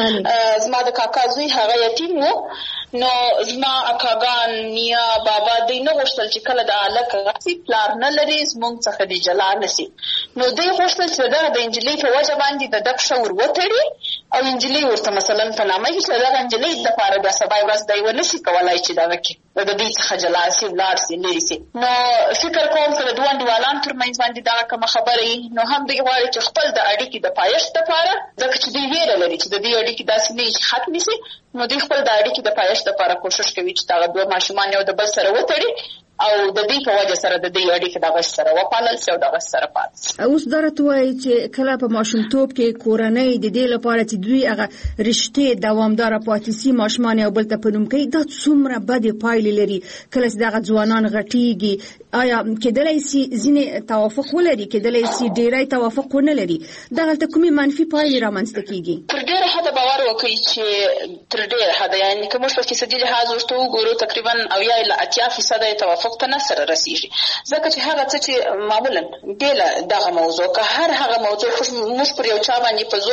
وه زما د کاکا زوی هغه یتیم و نو زما اکاګان نیا بابا دوی نه غوښتل چې کله د هلک غسي پلار نه لري زموږ څخه دې جلا نه سي نو دوی غوښتل چې دغه د نجلۍ په وجه باندې د ده پښه ور وتړي او نجلۍ ورته مثلا په نامه کې چې دغه نجلۍ دپاره بیا سبا ورځ دی ونه شي کولی چې دغه کې د دوی څخه جلا سي ولاړ سي لرې سي نو فکر کوم که د دوه انډیوالانو تر منځ باندې دغه کومه خبره وي نو هم دوی غواړي چې خپل د اړیکې د پایښت دپاره ځکه چې دوی ویره لري چې د دې اړیکې داسې نه وي چې ختمې سي نو دوی خپل د اړیکې د پایښت دپاره کوښښ کوي چې دغه دوه ماشومان یو د بل سره وتړي او د دې په وجه سره د دې اړیکې دغه سره وپالل سي او دغه سره پاتې سي اوس دا راته وایي چې کله په ماشومتوب کې کورنۍ د دې لپاره چې دوی هغه رشتې دوامداره پاتې سي ماشومان یو بل ته په نوم کوي دا څومره بدې پایلې لري کله چې دغه ځوانان غټېږي آیا کېدلی سي ځینې توافق ولري کېدلی سي ډېری توافق ونه لري دغلته کومې منفي پایلې رامنځته کېږي تر ډېره حده باور وکړئ چې تر ډېره حده یعنې که موږ په فیصدي لحاظ ورته وګورو تقریبا اویا الی اتیا فیصده یې توافق ته نه سره رسیږي ځکه چې هغه څه چې معمولا بېله دغه موضوع که هر هغه موضوع موږ پر یو چا باندې په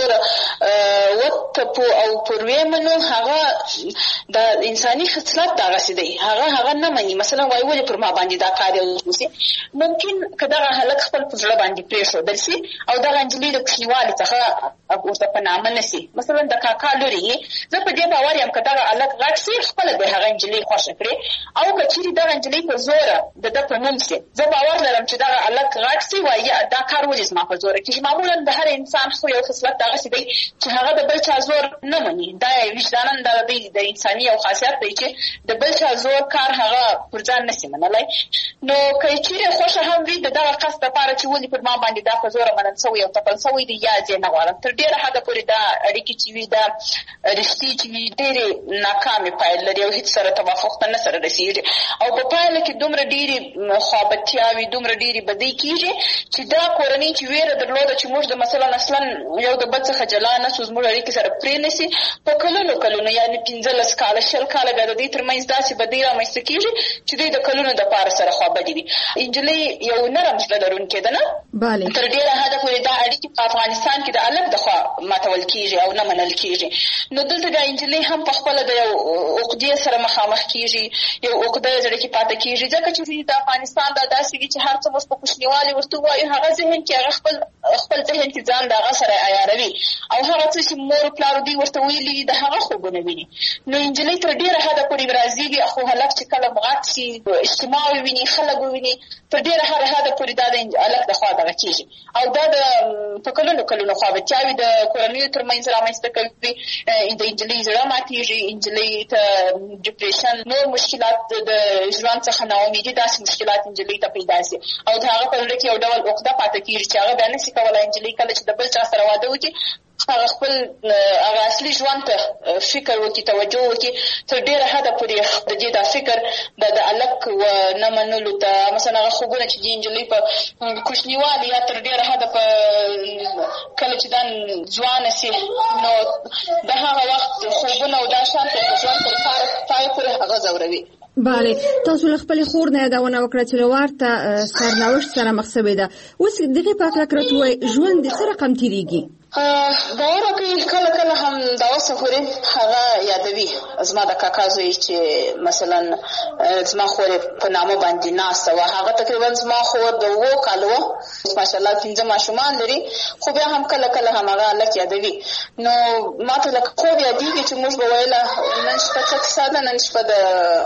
زوره وتپو او پر ویې منو هغه د انساني خصلت دغسې دی هغه هغه نه مني مثلا وایي ولې پر ما باندې دا کار وسي ممکن که دغه هلک خپل په زړه باندې پرېښودل سي او دغه نجلۍ د کوچنیوالي څخه ورته په نامه نه سي مثلا د کاکا لورې یې زه په دې باور یم که دغه هلک غټ سي خپله به هغه نجلۍ خوښه کړي او که چیرې دغه نجلۍ په زوره د ده په نوم سي زه باور لرم چې دغه هلک غټ سي وایي دا کار ولې زما په زوره کېږي معمولا د هر انسان خو یو خصلت دغسې دی چې هغه د بل چا زور نه مني دا وجدانا دغه دی د انساني یو خاصیت دی چې د بل چا زور کار هغه پر ځان نه سي منلی نو که چیرې خوښه هم وي د دغه قصد دپاره چې ولې پر ما باندې دا په زوره منل سوی او تپل سوی دی یا زه نه غواړم تر ډېره حده پورې دا اړیکې چې وي دا رشتې چې وي ډېرې ناکامې پایل لري او هېڅ سره توافق ته نه سره رسېږي او په پایله کې دومره ډېرې خوابتیاوې دومره ډېرې بدۍ کېږي چې دا کورنۍ چې ویره درلوده چې موږ د مثلا اصلا یو د بل څخه جلا نه سو زموږ اړیکې سره پرې نه سي په کلونو کلونو یعنې پنځلس کاله شل کاله بیا د دوی تر منځ داسې بدۍ رامنځته کېږي چې دوی د کلونو دپاره سره خوابدي وي نجلۍ یو نرم زړه لرونکې ده نه تر ډېره حده پورې دا اړیکې په افغانستان کې د هلک د خوا ماتول کېږي او نه منل کېږي نو دلته دا نجلۍ هم په خپله د یو عقدې سره مخامخ کېږي یو عقده یې زړه کې پاته کېږي ځکه چې د افغانستان دا داسې وي چې هر څه اوس په کوچنیوالي ورته ووایو هغه ذهن کې هغه خپل خپل ذهن کې ځان د هغه سره عیاروي او هغه څه چې مور پلار دوی ورته ویلي دي د هغه خوبونه ویني. نو نجلۍ تر ډېره حده پورې راځي خو هلک چې کله مغات شي اجتماع وویني خلک وویني تر ډېره حده پورې دا د هلک د خوا دغه کېږي او دا د په کلونو کلونو خوابتیاوې د کورنیو تر منځ رامنځته کوي. د نجلۍ زړه ماتېږي، نجلۍ ته ډیپریشن، نور مشکلات د ژوند څخه ناامیدي، داسې مشکلات نجلۍ ته پیدا شي او د هغه په زړه کې یو ډول عقده پاتې کېږي چې هغه بیا نشي کولی نجلۍ کله چې د بل چا سره واده وکړي هغه خپل هغه اصلي ژوند ته فکر وکړي، توجه وکړي. تر ډېره حده پورې د دې دا فکر د د هلک نه منلو ته مثلا هغه خوبونه چې د نجلۍ په کوچنیوالي یا تر ډېره حده په کله چې دا ځوانه سي نو د هغه وخت خوبونه او دا شان ته ژوند تر پای پورې هغه ځوروي. بله، تاسو له خپلې خور نه یادونه وکړه چې له ورته سرنوشت سره مخ شوې ده. اوس دغې په هکله که راته ووایئ ژوند د څه رقم تېرېږي؟ باور وکړئ کله کله هم دا اوسه پورې هغه یادوي زما د کاکا زوی چې مثلا زما خور په نامه باندې ناسته وه، هغه تقریبا زما خور د اوو کالو وه، ماشاءالله پنځه ماشومان لري، خو بیا هم کله کله هم هغه هلک یادوي. نو ما ته لکه خوب یادېږي چې موږ به ویله نن شپه څه کیسه ده، نن شپه د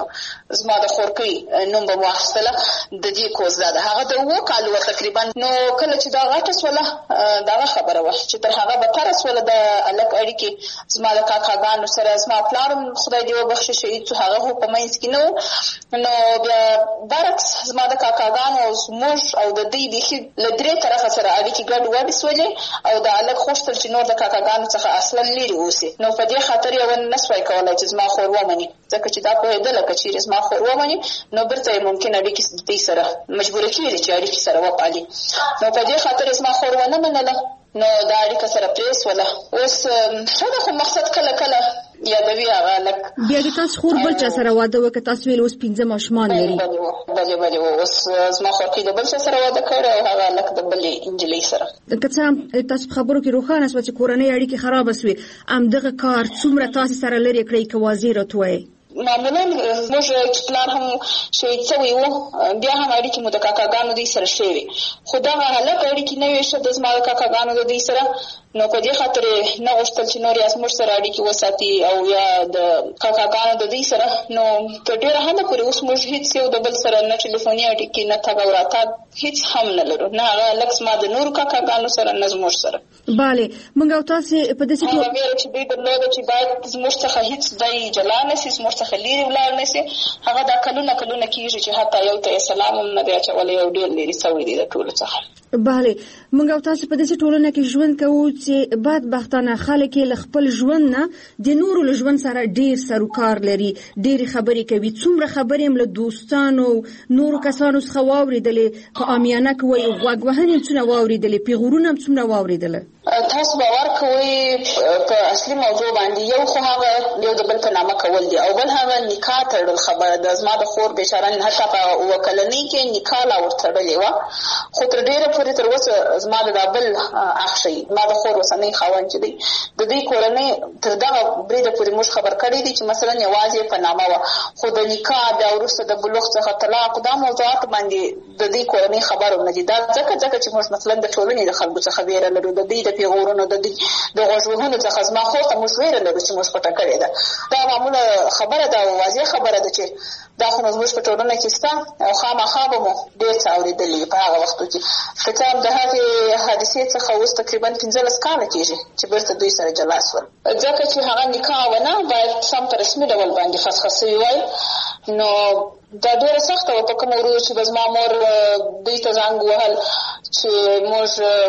زما د خورکۍ نوم به مو اخیستله د دې کوزده ده، هغه د اوو کالو وه تقریبا. نو کله چې دا غټه شوله د هغه خبره وه چې تر هغه بتره سوله د هلک اړیکې زما د کاکاګانو سره. زما پلار خدای دې وبخښي شهید شو، هغه خو په منځ کې نه و. نو بیا برعکس زما د کاکاګانو او زموږ او د دوی بیخي له درې طرفه سره اړیکې ګډ وډې سولې او د هلک غوښتل چې نور د کاکاګانو څخه اصلا لرې اوسي. نو په دې خاطر یې ونه نسوای کولی چې زما خور ومني، ځکه چې دا پوهېدله که چېرې زما خور ومني نو بېرته یې ممکن اړیکې د دوی سره مجبوره کېږي چې اړیکې سره وپالي. نو په دې خاطر یې زما خور ونه منله، نو دا اړیکه سره پرېښوله. اوس ښه ده خو مقصد کله کله یادوي هغه هلک. بیا د تاسو خور بل چا سره واده وکړه، تاسو ویل اوس پنځه ماشومان لري. بلې بلې اوس زما خورکۍ د بل چا سره واده کړی او هغه هلک د بلې نجلۍ سره. که څه هم تاسو په خبرو کې روښانه شوه چې کورنۍ اړیکې خرابه سوې، همدغه کار څومره تاسې سره لرې کړی که واضح راته ووایئ؟ معمولا موږ چې پلار هم شهید شوی و بیا هم اړیکې مو د کاکاګانو دوی سره ښې وې، خو دغه هلک اړیکې نه وې ښه د زما د کاکاګانو د دوی سره. نو په دې خاطر نه غوښتل چې نور یا زموږ سره اړیکې وساتي او یا د کاکاګانو د دوی سره. نو تر ډېره حده پورې اوس موږ هېڅ یو د بل سره نه ټلیفوني اړیکې نه تګ او راتګ هېڅ هم نه لرو، نه هغه هلک زما د نورو کاکاګانو سره نه زموږ سره. بله، موږ او تاسې په داسې هغه ویره چې دوی درلوده چې باید زموږ څخه هېڅ دی جلا نه سي، زموږ څخه لرې ولاړ نه سي، هغه دا کلونه کلونه کېږي چې حتی یو ته یې سلام هم نه دی اچولی، یو ډېر لرې سوی دی د ټولو څخه. بله، موږ او تاسو په داسې ټولنه کې ژوند کوو چې بدبختانه خلک یې له خپل ژوند نه د نورو له ژوند سره ډېر سروکار لري، ډېرې خبرې کوي. څومره خبرې هم له دوستانو نورو کسانو څخه واورېدلې، په عامیانه کې وایي غوږ وهنې هم څومره واورېدلې، پیغورونه هم څومره واورېدله. تاسو باور کوئ په اصلي موضوع باندې یو خو هغه یو د بل په نامه کول دي او بل هغه نکاح تړل خبره ده. زما د خور بېچاره حتی په اووه کلنۍ کې نکاح لا ورتړلې وه، خو تر ډېره پورې تر اوسه زما د دا بل اخ شي زما د خور اوسنی خاوند چې دی د دوی کورنۍ تر دغه بریده پورې موږ خبر کړی دي چې مثلا یوازې په نامه وه، خو د نکاح بیا وروسته د بلوغ څخه طلاق دا موضوعات باندې د دوی کورنۍ خبر هم نه دي. دا ځکه ځکه چې موږ مثلا د ټولنې د خلکو څخه ویره لرو، د دوی د پیغورونو د دوی د غوږ وهلو څخه زما خور ته موږ ویره لرو چې موږ پټه کړې ده. دا معموله خبره ده او واضح خبره ده چې دا خو زموږ په ټولنه کې شته او خامخا به مو ډېر څه اورېدلي په هغه وختو کې. که څه هم د هغې حادثې څخه اوس تقریبا پنځلس کاله کېږي چې بېرته دوی سره جلا شول، ځکه چې هغه نکاح ونه باید سم په رسمي ډول باندې فسخه سوي وای. نو دا ډېره سخته وه په کومه ورځ چې به زما مور دوی ته زنګ وهل چې موږ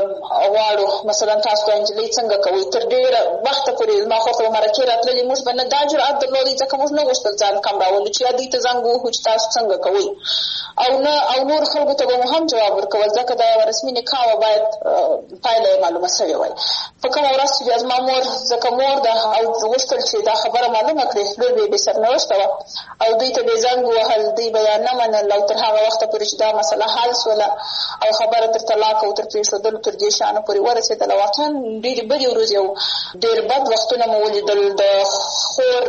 غواړو مثلا تاسو دا نجلۍ څنګه کوئ. تر ډېره وخته پورې زما خور ته به مرکې راتللې، موږ به نه دا جرأت درلودی ځکه موږ نه غوښتل ځان کم راولو چې یا دوی ته زنګ ووهو چې تاسو څنګه کوئ، او نه او نور خلکو ته به مو هم جواب ورکول ځکه دا یوه رسمي نکاح وه، باید پایله یې معلومه سوې وای. په کومه ورځ چې بیا زما مور ځکه مور ده او غوښتل چې دا خبره معلومه کړي، لور به یې بې سرنوشته وه او دوی ته به یې زنګ ووهل، دوی به یا نه منل او تر هغه وخته پورې چې دا مسله حل سوله او خبره تر طلاق او تر پرېښودلو تر دې شانو پورې ورسېدله. واقعا ډېرې بدې ورځې او ډېر بد وختونه مو ولیدل. د خور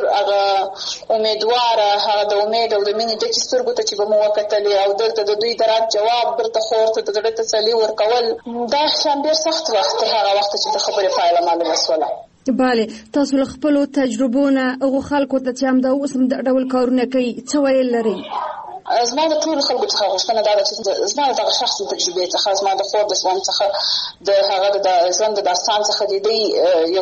هغه امیدواره هغه د امید او د مینې ډکې سترګو ته چې به مو وکتلې او دلته د دوی د رد جواب بېرته خور ته د زړه تسلي ورکول، دا شیان ډېر سخت وخت تر هغه وخته چې د خبرې پایله معلومه شوله. بله، تاسو له خپلو تجربو نه هغو خلکو ته چې همدا اوس هم د ډول کارونه کوي څه ویل لرئ؟ زما د ټولو خلکو څخه غوښتنه دا ده چې زما د دغه شخصي تجربې څخه، زما د خور د ژوند څخه، د هغه د ژوند د داستان څخه د دوی یو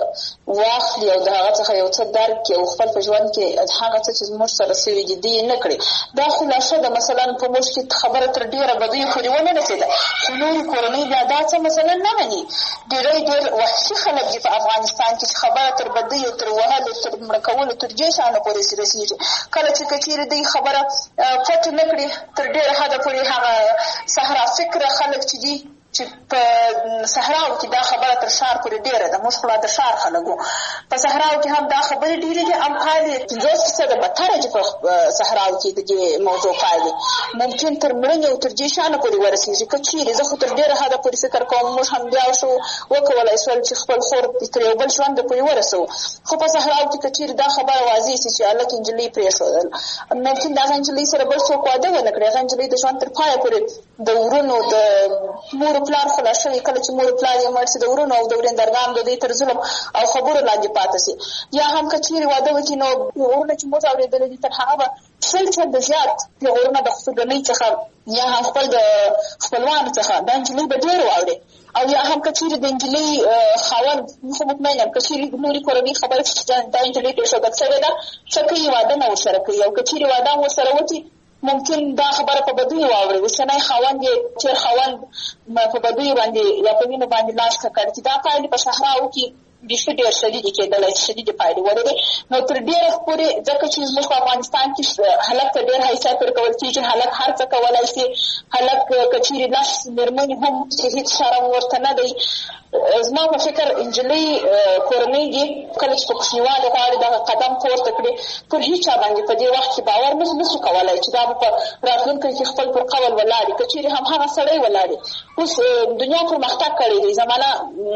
څه واخلي او د هغه څخه یو څه درک کړي او خپل په ژوند کې هغه څه چې زموږ سره سوي دي دې نه کړي. دا خلاصه ده. مثلا په موږ کې خبره تر ډېره بدیو پورې ونه رسېده، خو نورې کورنۍ بیا دا څه مثلا نه مني. ډېری ډېر وحشي خلک دي په افغانستان کې چې خبره تر بدیو، تر وهلو، تر مړه کولو، تر دې شانو پورې رسېږي. کله چې که چېرې دوی خبره پټ نه کړي تر ډېره حده پورې هغه صحرا فکره خلک چې دي چې په صحراو کې دا خبره تر ښار پورې ډېره ده. موږ خو لا د ښار خلک وو، په صحراو کې هم دا خبرې ډېرې دي. هم پایلې پنځوس فیصده بدتره دي په صحراو کې د دې موضوع پایلې ممکن تر مړینې او تر دې شانو پورې ورسېږي. که چېرې زه خو تر ډېره حده پورې فکر کوم موږ هم بیا شو وکولی شول چې خپل خور تر یو بل ژونده پورې ورسوو. خو په صحراو کې که چېرې دا خبره واضح شي چې هلک نجلۍ پرېښودل، ممکن د هغه نجلۍ سره بل څوک واده ونه کړي، هغه نجلۍ د ژوند تر پایه پورې د ورونو د مور پلار خلا شوي، کله چې مور پلار یې مړ شي د ورونو او د ورېندرګانو د دوی تر ظلم او خبرو لاندې پاتې شي. یا هم که چېرې واده وکړي نو ورونه چې موږ اورېدلي دي تر هغه به شل چنده زیات پیغورونه د خصوصي څخه یا هم خپل د خپلوانو څخه دا نجلۍ به ډېر واوري. او یا هم که چېرې د نجلۍ خاوند، خو مطمئن یم که چېرې نورې کورنۍ خبره دا نجلۍ پرېښودل شوې ده څه کوي، واده نه ورسره کوي. او که چېرې واده هم ورسره وکړي ممکن دا خبره په بدیو واوري. اوسنی خاوند یې تېر خاوند په بدیو باندې یا په وینو باندې لاس ککړ چې دا پایلې په صحراو کې بیخي ډېر شدیدې کېدلی چې شدیدې پایلې ولري. نو تر ډېره پورې ځکه چې زموږ په افغانستان کې هلک ته ډېر حیثیت ورکول کېږي، هلک هر څه کولی شي، هلک که چېرې لس مېرمنې هم چې هېڅ شرم ورته نه دی. زما په فکر نجلۍ کورنۍ دي کله چې په کوچنیوالي غواړي دغه قدم پورته کړي پر هېچا باندې په دې وخت کې باور نه شو کولی چې دا به په راتلونکي کې خپل پر قول ولاړ وي. که چېرې هم هغه سړی ولاړ وي. اوس دنیا پرمختګ کړی دی، زمانه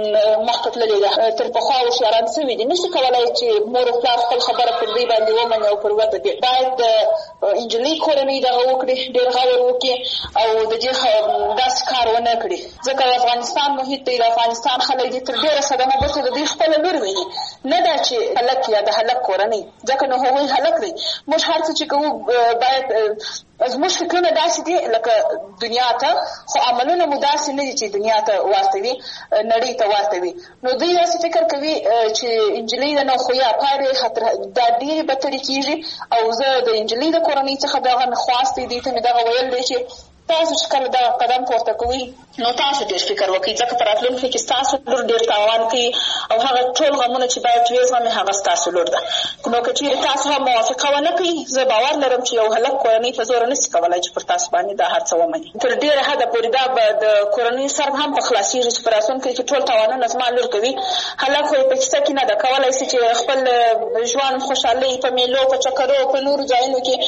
مخته تللې ده، تر پخوا هوښیاران شوي دي، نشي کولی چې مور او پلار خپل خبره پر دوی باندې ومني او پر وده دي. باید د نجلۍ کورنۍ دغه وکړي، ډېر غور وکړي او د دې داسې کار ونه کړي. ځکه د افغانستان محیط دی، د افغانستان خلک دي تر ډېره صدمه بسې د دوی خپله لور ویني، نه ده چې هلک یا د هلک کورنۍ، ځکه نو هغوی هلک دی. موږ هر څه چې کوو باید زموږ فکرونه داسې دي لکه دنیا ته، خو عملونه مو داسې نه دي چې دنیا ته ورته وي، نړۍ ته ورته وي. نو دوی داسې فکر کوي چې نجلۍ ده نو خو یا پایلې دا ډېرې بدترې کېږي. او زه د نجلۍ د کورنۍ څخه دغه خواست دی، دوی ته مې دغه ویل دی چې تاسو چې کله دا قدم پورته کوئ نو تاسو ډېر فکر وکړئ، ځکه په راتلونکي کې ستاسو لور ډېر تاوان کوي او هغه ټول غمونه چې باید ویې زغمي هغه ستاسو لور ده. نو که چېرې تاسو هم موافقه ونه کړئ، زه باور لرم چې یو هلک کورنۍ په زوره نشي کولی چې پر تاسو باندې دا هر څه ومني. تر ډېره حده پورې دا به د کورنۍ سر هم په خلاصېږي چې په راتلونکي کې ټول تاوانونه زما لور کوي. هلک خو یې په کیسه کې نه ده کولی شي چې خپل ژوند خوشحالۍ په میلو، په چکرو، په نورو ځایونو کې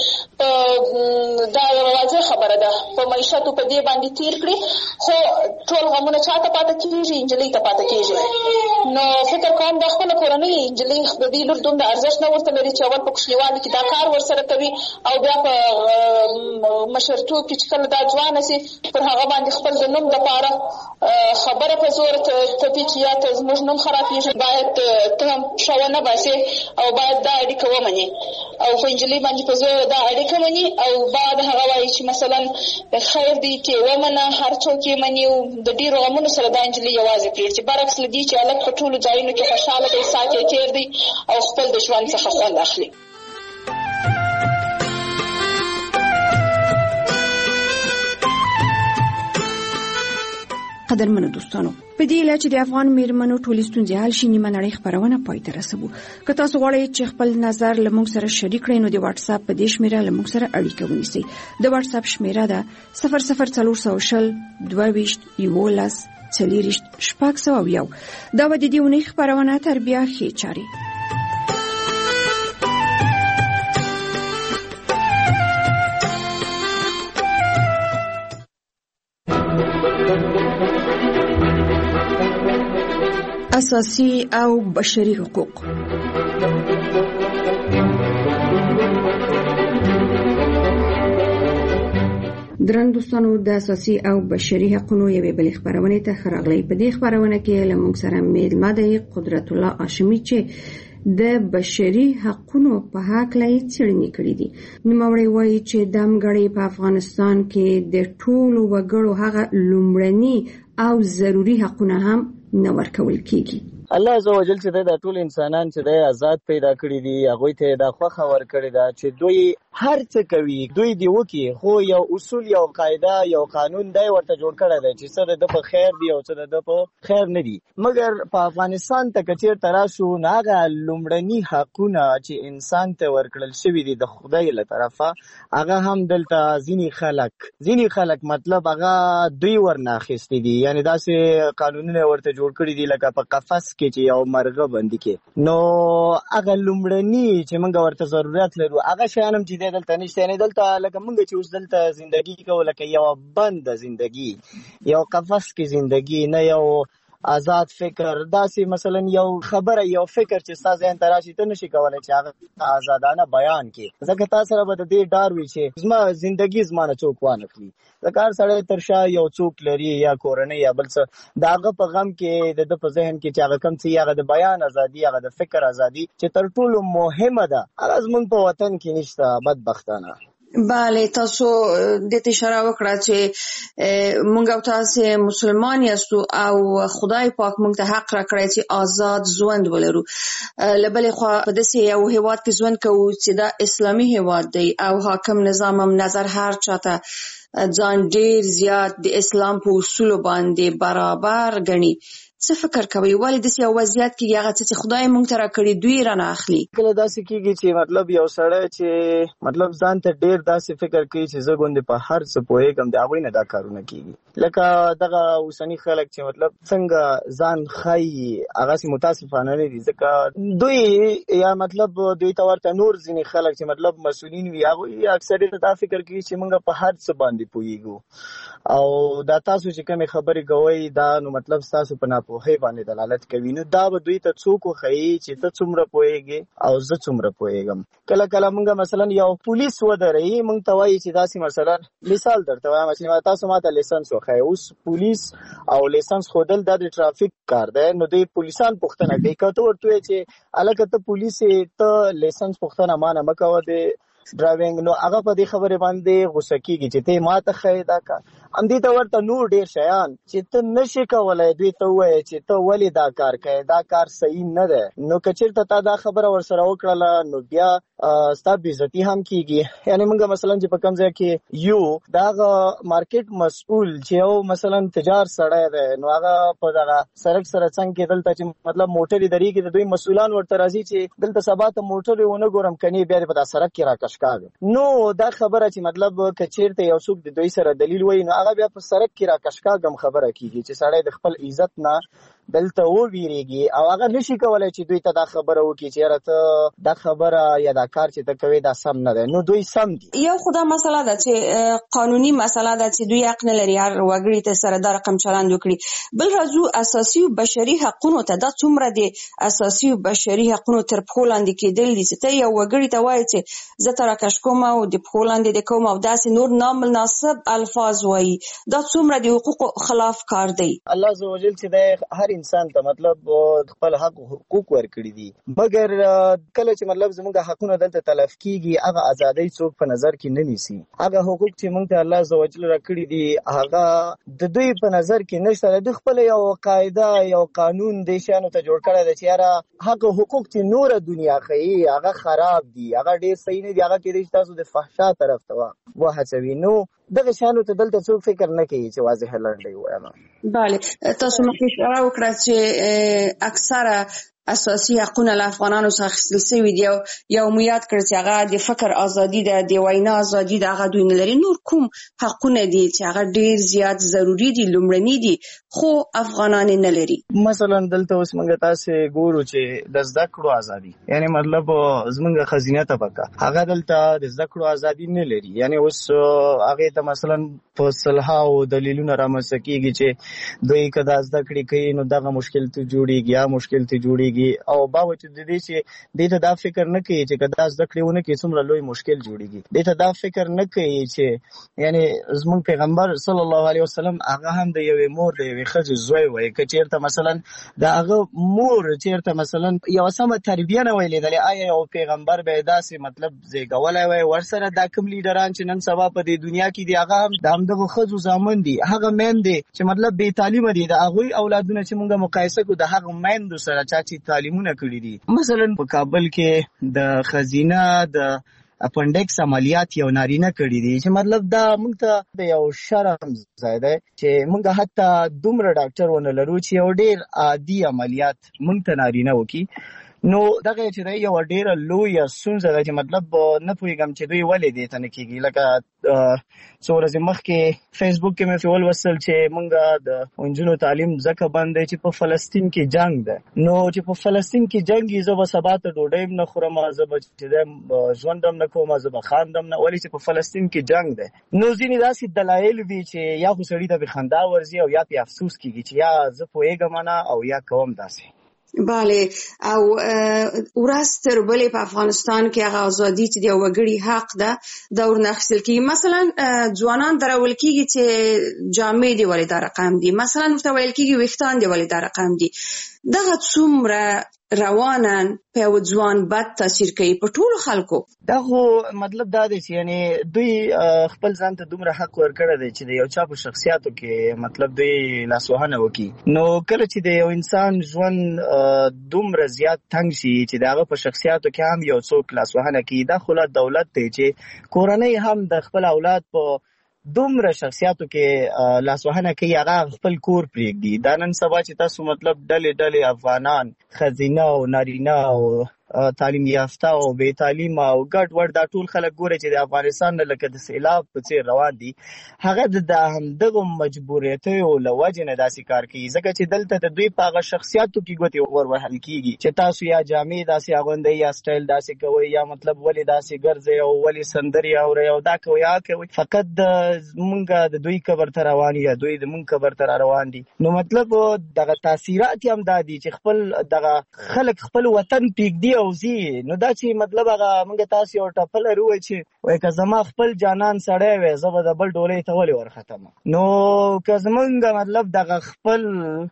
دا یوه واضح خبره ده په معیشت په دې باندې تیر کړي، خو ټول غمونه چا ته پاته کېږي؟ نجلۍ ته پاته کېږي. نو فکر کوم دا خپله کورنۍ نجلۍ د دې لور دومره ارزښت نه ورته لري چې اول په کوچنیوالي کې دا کار ورسره کوي او بیا په مشرتوب کې چې کله دا ځوانه شي پر هغه باندې خپل د نوم دپاره خبره په زور تپي چې یا ته زموږ نوم خرابېږي، باید ته هم ښه ونه باسې او باید دا اړیکه ومنې او په نجلۍ باندې په زور دا اړیکه مني او بعد هغه وایي چې مثلا خیر دی کې ومنه، هر څوک یې مني او د ډېرو غمونو سره دا نجلۍ یوازې پرېږدي. برعکس له دې چې هلک په ټولو ځایونو کې خوشحاله دی، ساعت یې تېر دی او خپل د ژوند څخه خوند اخلي. قدرمنو دوستانو، په دې اله چې د افغان میرمنو ټولې ستونزې حل شي نیمه نړۍ خپرونه پای ته رسوو. که تاسو غواړئ چې خپل نظر له موږ سره شریک کړئ نو د واتس اپ په دې شمیره له موږ سره اړیکه ونیسئ. د واتس اپ شمیره ده صفر صفر څلور سوه شل دوه ویشت یولس څلېرویشت شپږ سوه یو. دا به د دې اونۍ خپرونه تر بیا ښې چارې. اساسي او بشري حقوق. درن دوستانو د اساسي او بشري حقوقو یوې بلې خبرونه ته خراغلی. په دې خبرونه کې له موږ سره میلمه دی قدرت الله هاشمي چې د بشري حقوقو په حق لای څېړنې کړې دي. نوموړی وایي چې د امګړې په افغانستان کې د ټولو وګړو هغه لومړني او ضروري حقونه هم نه ورکول کیږي. الله عزوجل چې د ټول انسانان چې د آزاد پیدا کړی دي هغه ته د خوخه ور کړی دا چې دوی هر څه کوي دوی دی وکي خو یو اصول یو قاعده یو قانون دی ورته جوړ کړی دی چې څه د په خیر دی او څه د په خیر نه دی. مګر په افغانستان ته کچیر تراشو ناغه لومړني حقونه چې انسان ته ورکړل شوی دي د خدای له طرفه هغه هم دلته ځینی خلک ځینی خلک مطلب هغه دوی ورناخستې دي یعنی داسې قانونونه ورته جوړ کړی دي لکه په قفس کې چې یو مرغه باندې کې نو هغه لومړني چې موږ ورته ضرورت لرو هغه شانم چې دلته نشته نه دلته لکه موږ چې اوس دلته زندگی کوو لکه یو بند زندگی یو قفس کې زندگی نه یو آزاد فکر داسې مثلا یو خبره یو فکر چې تاسو یې تراشي ته نشي کولای چې هغه آزادانه بیان کړي ځکه تاسو سره به د دې ډار وي چې زما زندگی زمانه څوک وانه کړي ځکه سړی ترشا یو څوک لري یا کورنۍ یا بل څه داغه په غم کې د په ذهن کې چې هغه کم څه هغه د بیان ازادي هغه د فکر ازادي چې تر ټولو مهمه ده هغه زموږ په وطن کې نشته بدبختانه. بله تاسو د دې اشاره وکړه چې مونږ او تاسو مسلمان یاستو او خدای پاک مونږ ته حق راکړی چې آزاد ژوند ولرو. لبلې خو په داسې یو هیواد کې ژوند کوو چې دا اسلامي هیواد دی او حاکم نظام هم نظر هر چاته ځان ډیر زیات د اسلام په اصولو باندې برابر ګڼي. څه فکر کوي ولې داسې یو وضعیت کې هغه څه چې خدای مونږ ته راکړي دوی رانه اخلي؟ کله داسې کېږي چې مطلب یو سړی چې مطلب ځان ته ډیر داسې فکر کوي چې زه ګوندې په هر څه پوهېږم د هغوی نه دا کارونه کېږي لکه دغه اوسني خلک چې مطلب څنګه ځان ښایي هغسې متاسفانه نه دي ځکه دوی یا مطلب دوی ته ورته نور ځینې خلک چې مطلب مسؤلین وي هغوی اکثریت دا فکر کوي چې موږ په هر څه باندې پوهېږو او دا تاسو چې کومې خبرې کوئ دا نو مطلب ستاسو په پوهې باندې دلالت کوي نو دا به دوی ته څوک وښیي چې ته څومره پوهېږې او زه څومره پوهېږم. کله کله موږ مثلا یو پولیس ودروي موږ ته وایي چې داسې مثلا مثال درته وایم چې تاسو ماته لیسنس وښایئ اوس پولیس او لیسنس ښودل دا د ټرافیک کار دی نو دوی پولیسان پوښتنه کوي که ته ورته وایې چې هلکه ته پولیس یې ته لیسنس پوښتنه مانه مه کوه د ډرایوینګ نو هغه په دې خبرې باندې غوسه کېږي چې ته ماته ښایې دا کار همدې ته ورته نور ډېر شیان چې ته نشې کولی دوی ته ووایې چې ته ولې دا کار کوې دا کار صحیح نه دی نو که چېرته تا دا خبره ورسره وکړله نو بیا ستا بېعزتي هم کېږي یعنې موږ مثلا چې په کوم ځای کې یو د هغه مارکیټ مسؤل چې یو مثلا تجار سړی دی نو هغه په دغه سړک سره څنګ کې دلته چې مطلب موټرې درېږي د دوی مسؤلان ورته راځي چې دلته سبا ته موټرې ونه ګورم کنې بیا دې په دا سړک کې راکش نو دا خبره چې مطلب که چیرته یو څوک د دوی سره دلیل وایي نو هغه بیا په سړک کې راکشکاږم خبره کېږي چې سړی د خپل عزت نه دلته وویریږي او هغه نشي کولی چې دوی ته دا خبره وکړي چې یاره ته دا خبره یا دا کار چې ته کوې دا سم نه دی نو دوی سم دي. یو خو دا مسله ده چې قانوني مسله ده چې دوی حق نه لري هر وګړي ته سره دا رقم چلند وکړي. بل راځو اساسي بشري حقونو ته دا څومره دي اساسي بشري حقونو تر پښو لاندې کېدل دي چې ته یو وګړي ته وایې چې زه ته راکش کوم او د پښو لاندې د کوم او داسې نور نامناسب الفاظ وایي دا څومره د حقوقو خلاف کار دی. الله عزوجل چې دی هر انسان ته مطلب خپل حق حقوق ورکړي دي مګر کله چې مطلب زموږ حقونه دلته تلف کیږي هغه ازادۍ څوک په نظر کې نه نیسي هغه حقوق چې موږ ته الله عزوجل راکړي دي هغه د دوی په نظر کې نشته د خپل یو قاعده یو قانون د شانو ته جوړ کړی دی چې یاره هغه حقوق چې نور دنیا ښیي هغه خراب دي هغه ډېر صحیح نه دي هغه کېدای شي تاسو د فحشا طرف ته وهڅوي نو دغه شانو ته دلته څوک فکر نه کوي چې واضح لنډۍ ووایم. بله تاسو مخکې اشاره وکړه چې اکثره اساسي حقوقونه له افغانانو څخه اخیستل شوي دي یو مو یاد کړ چې هغه د فکر ازادي ده، د وینا ازادي ده، هغه دوی نه لري. نور کوم حقونه دي چې هغه ډیر زیات ضروری دي، لومړني دي، خو افغانان نه لري؟ مثلا دلته اوس موږ تاسو ګورو چې د زده کړو ازادي، یعنی مطلب زمونږ خزینه طبقه هغه دلته د زده کړو ازادي نه لري. یعنی اوس هغه ته مثلا په صلاحو دلیلونه رامنځته کیږي چې دوی کدا زده کړې کوي نو دغه مشکل ته جوړیږي یا مشکل ته جوړیږي، او باوجود دې چې دې ته دا فکر نه کوي چې کدا زده کړې ونه کې څومره لوی مشکل جوړیږي. دې ته دا فکر نه کوي چې یعنی زمونږ پیغمبر صلی الله علیه وسلم هغه هم د یوې مور د یوې ښځې زوی وای، که چېرته مثلا د هغه مور چېرته مثلا یو سمه تربیه نه وای لیدلې، آیا یو پیغمبر به داسې مطلب زیږولی وای؟ ورسره دا کوم لیډران چې نن سبا په دې دنیا کې دي هغه هم د همدغو ښځو زامن دي، هغه میندې چې مطلب بې تعلیمه دي، د هغوی اولادونه چې موږ مقایسه کړو د هغه میندو سره چا چې تعلیمونه کړي دي. مثلا په کابل کې د خزینه د اپنډکس عملیات یو نارینه کړي دي چې مطلب دا موږ ته د یو شرم ځای دی چې موږ حتی دومره ډاکټر ونه لرو چې یو ډیر عادي عملیات موږ ته نارینه وکړي. نو دغه چې دی یو ډیره لویه ستونزه ده چې مطلب نه پوهېږم چې دوی ولې دې ته نه کېږي. لکه څو ورځې مخکې فیسبوک کې مې ولوستل چې موږ د نجونو تعلیم ځکه بند دی چې په فلسطین کې جنګ ده. نو چې په فلسطین کې جنګ وي زه به سبا ته ډوډۍ هم نه خورم، زه به چې دی ژوند هم نه کوم، زه به خاندم نه، ولې چې په فلسطین کې جنګ ده. نو ځینې داسې دلایل وي چې یا خو سړي ته به خندا ورځي او یا پې افسوس کېږي چې یا زه پوهېږم نه او یا کوم داسې. بله، او ورځ تر بلې په افغانستان کې هغه ازادي چې د وګړي حق ده دا ورنه اخیستل کېږي. مثلا ځوانان درول کېږي چې جامې دې ولې دا رقم دي، مثلا ورته ویل کېږي ویښتان دې ولې دا رقم دي. دغه څومره روانن په یو ځوان بد تاثیر کوي په ټولو خلکو. دا خو مطلب دا دی چې یعنی دوی خپل ځان ته دومره حق ورکړی دی چې د یو چا په شخصیاتو کې مطلب دوی لاسوهنه وکړي. نو کله چې د یو انسان ژوند دومره زیات تنګ شي چې د هغه په شخصیاتو کې هم یو څوک لاسوهنه کوي، دا خو لا دولت دی چې کورنۍ هم د خپل اولاد په دومره شخصیاتو کې لاسوهنه کوي، هغه خپل کور پرېږدي. دا نن سبا چې تاسو مطلب ډلې ډلې افغانان ښځینه او نارینه او تعلیم یافته او بې تعلیمه او ګډ وډ دا ټول خلک ګوره چې د افغانستان نه لکه د سیلاب په څېر روان دي، هغه د همدغو مجبوریتیو له وجې نه داسې کار کوي، ځکه چې دلته د دوی په هغه شخصیاتو کې ګوتې وروهل کېږي چې تاسو یا جامې داسې اغوندئ یا سټایل داسې کوئ یا مطلب ولې داسې ګرځئ او ولې سندرې اورئ او دا کوئ یا کوئ، فقط د مونږ د دوی قبر ته روان یا دوی د مونږ قبر ته را روان دي. نو مطلب دغه تاثیرات هم دا دي چې خپل دغه خلک خپل وطن پرېږدي او ځي. نو دا چې مطلب هغه موږ تاسو یو ټپه لرو چې وایي که زما خپل جانان سړی وی زه به د بل ډولۍ ته ولې ورختم. نو که زمونږ مطلب دغه خپل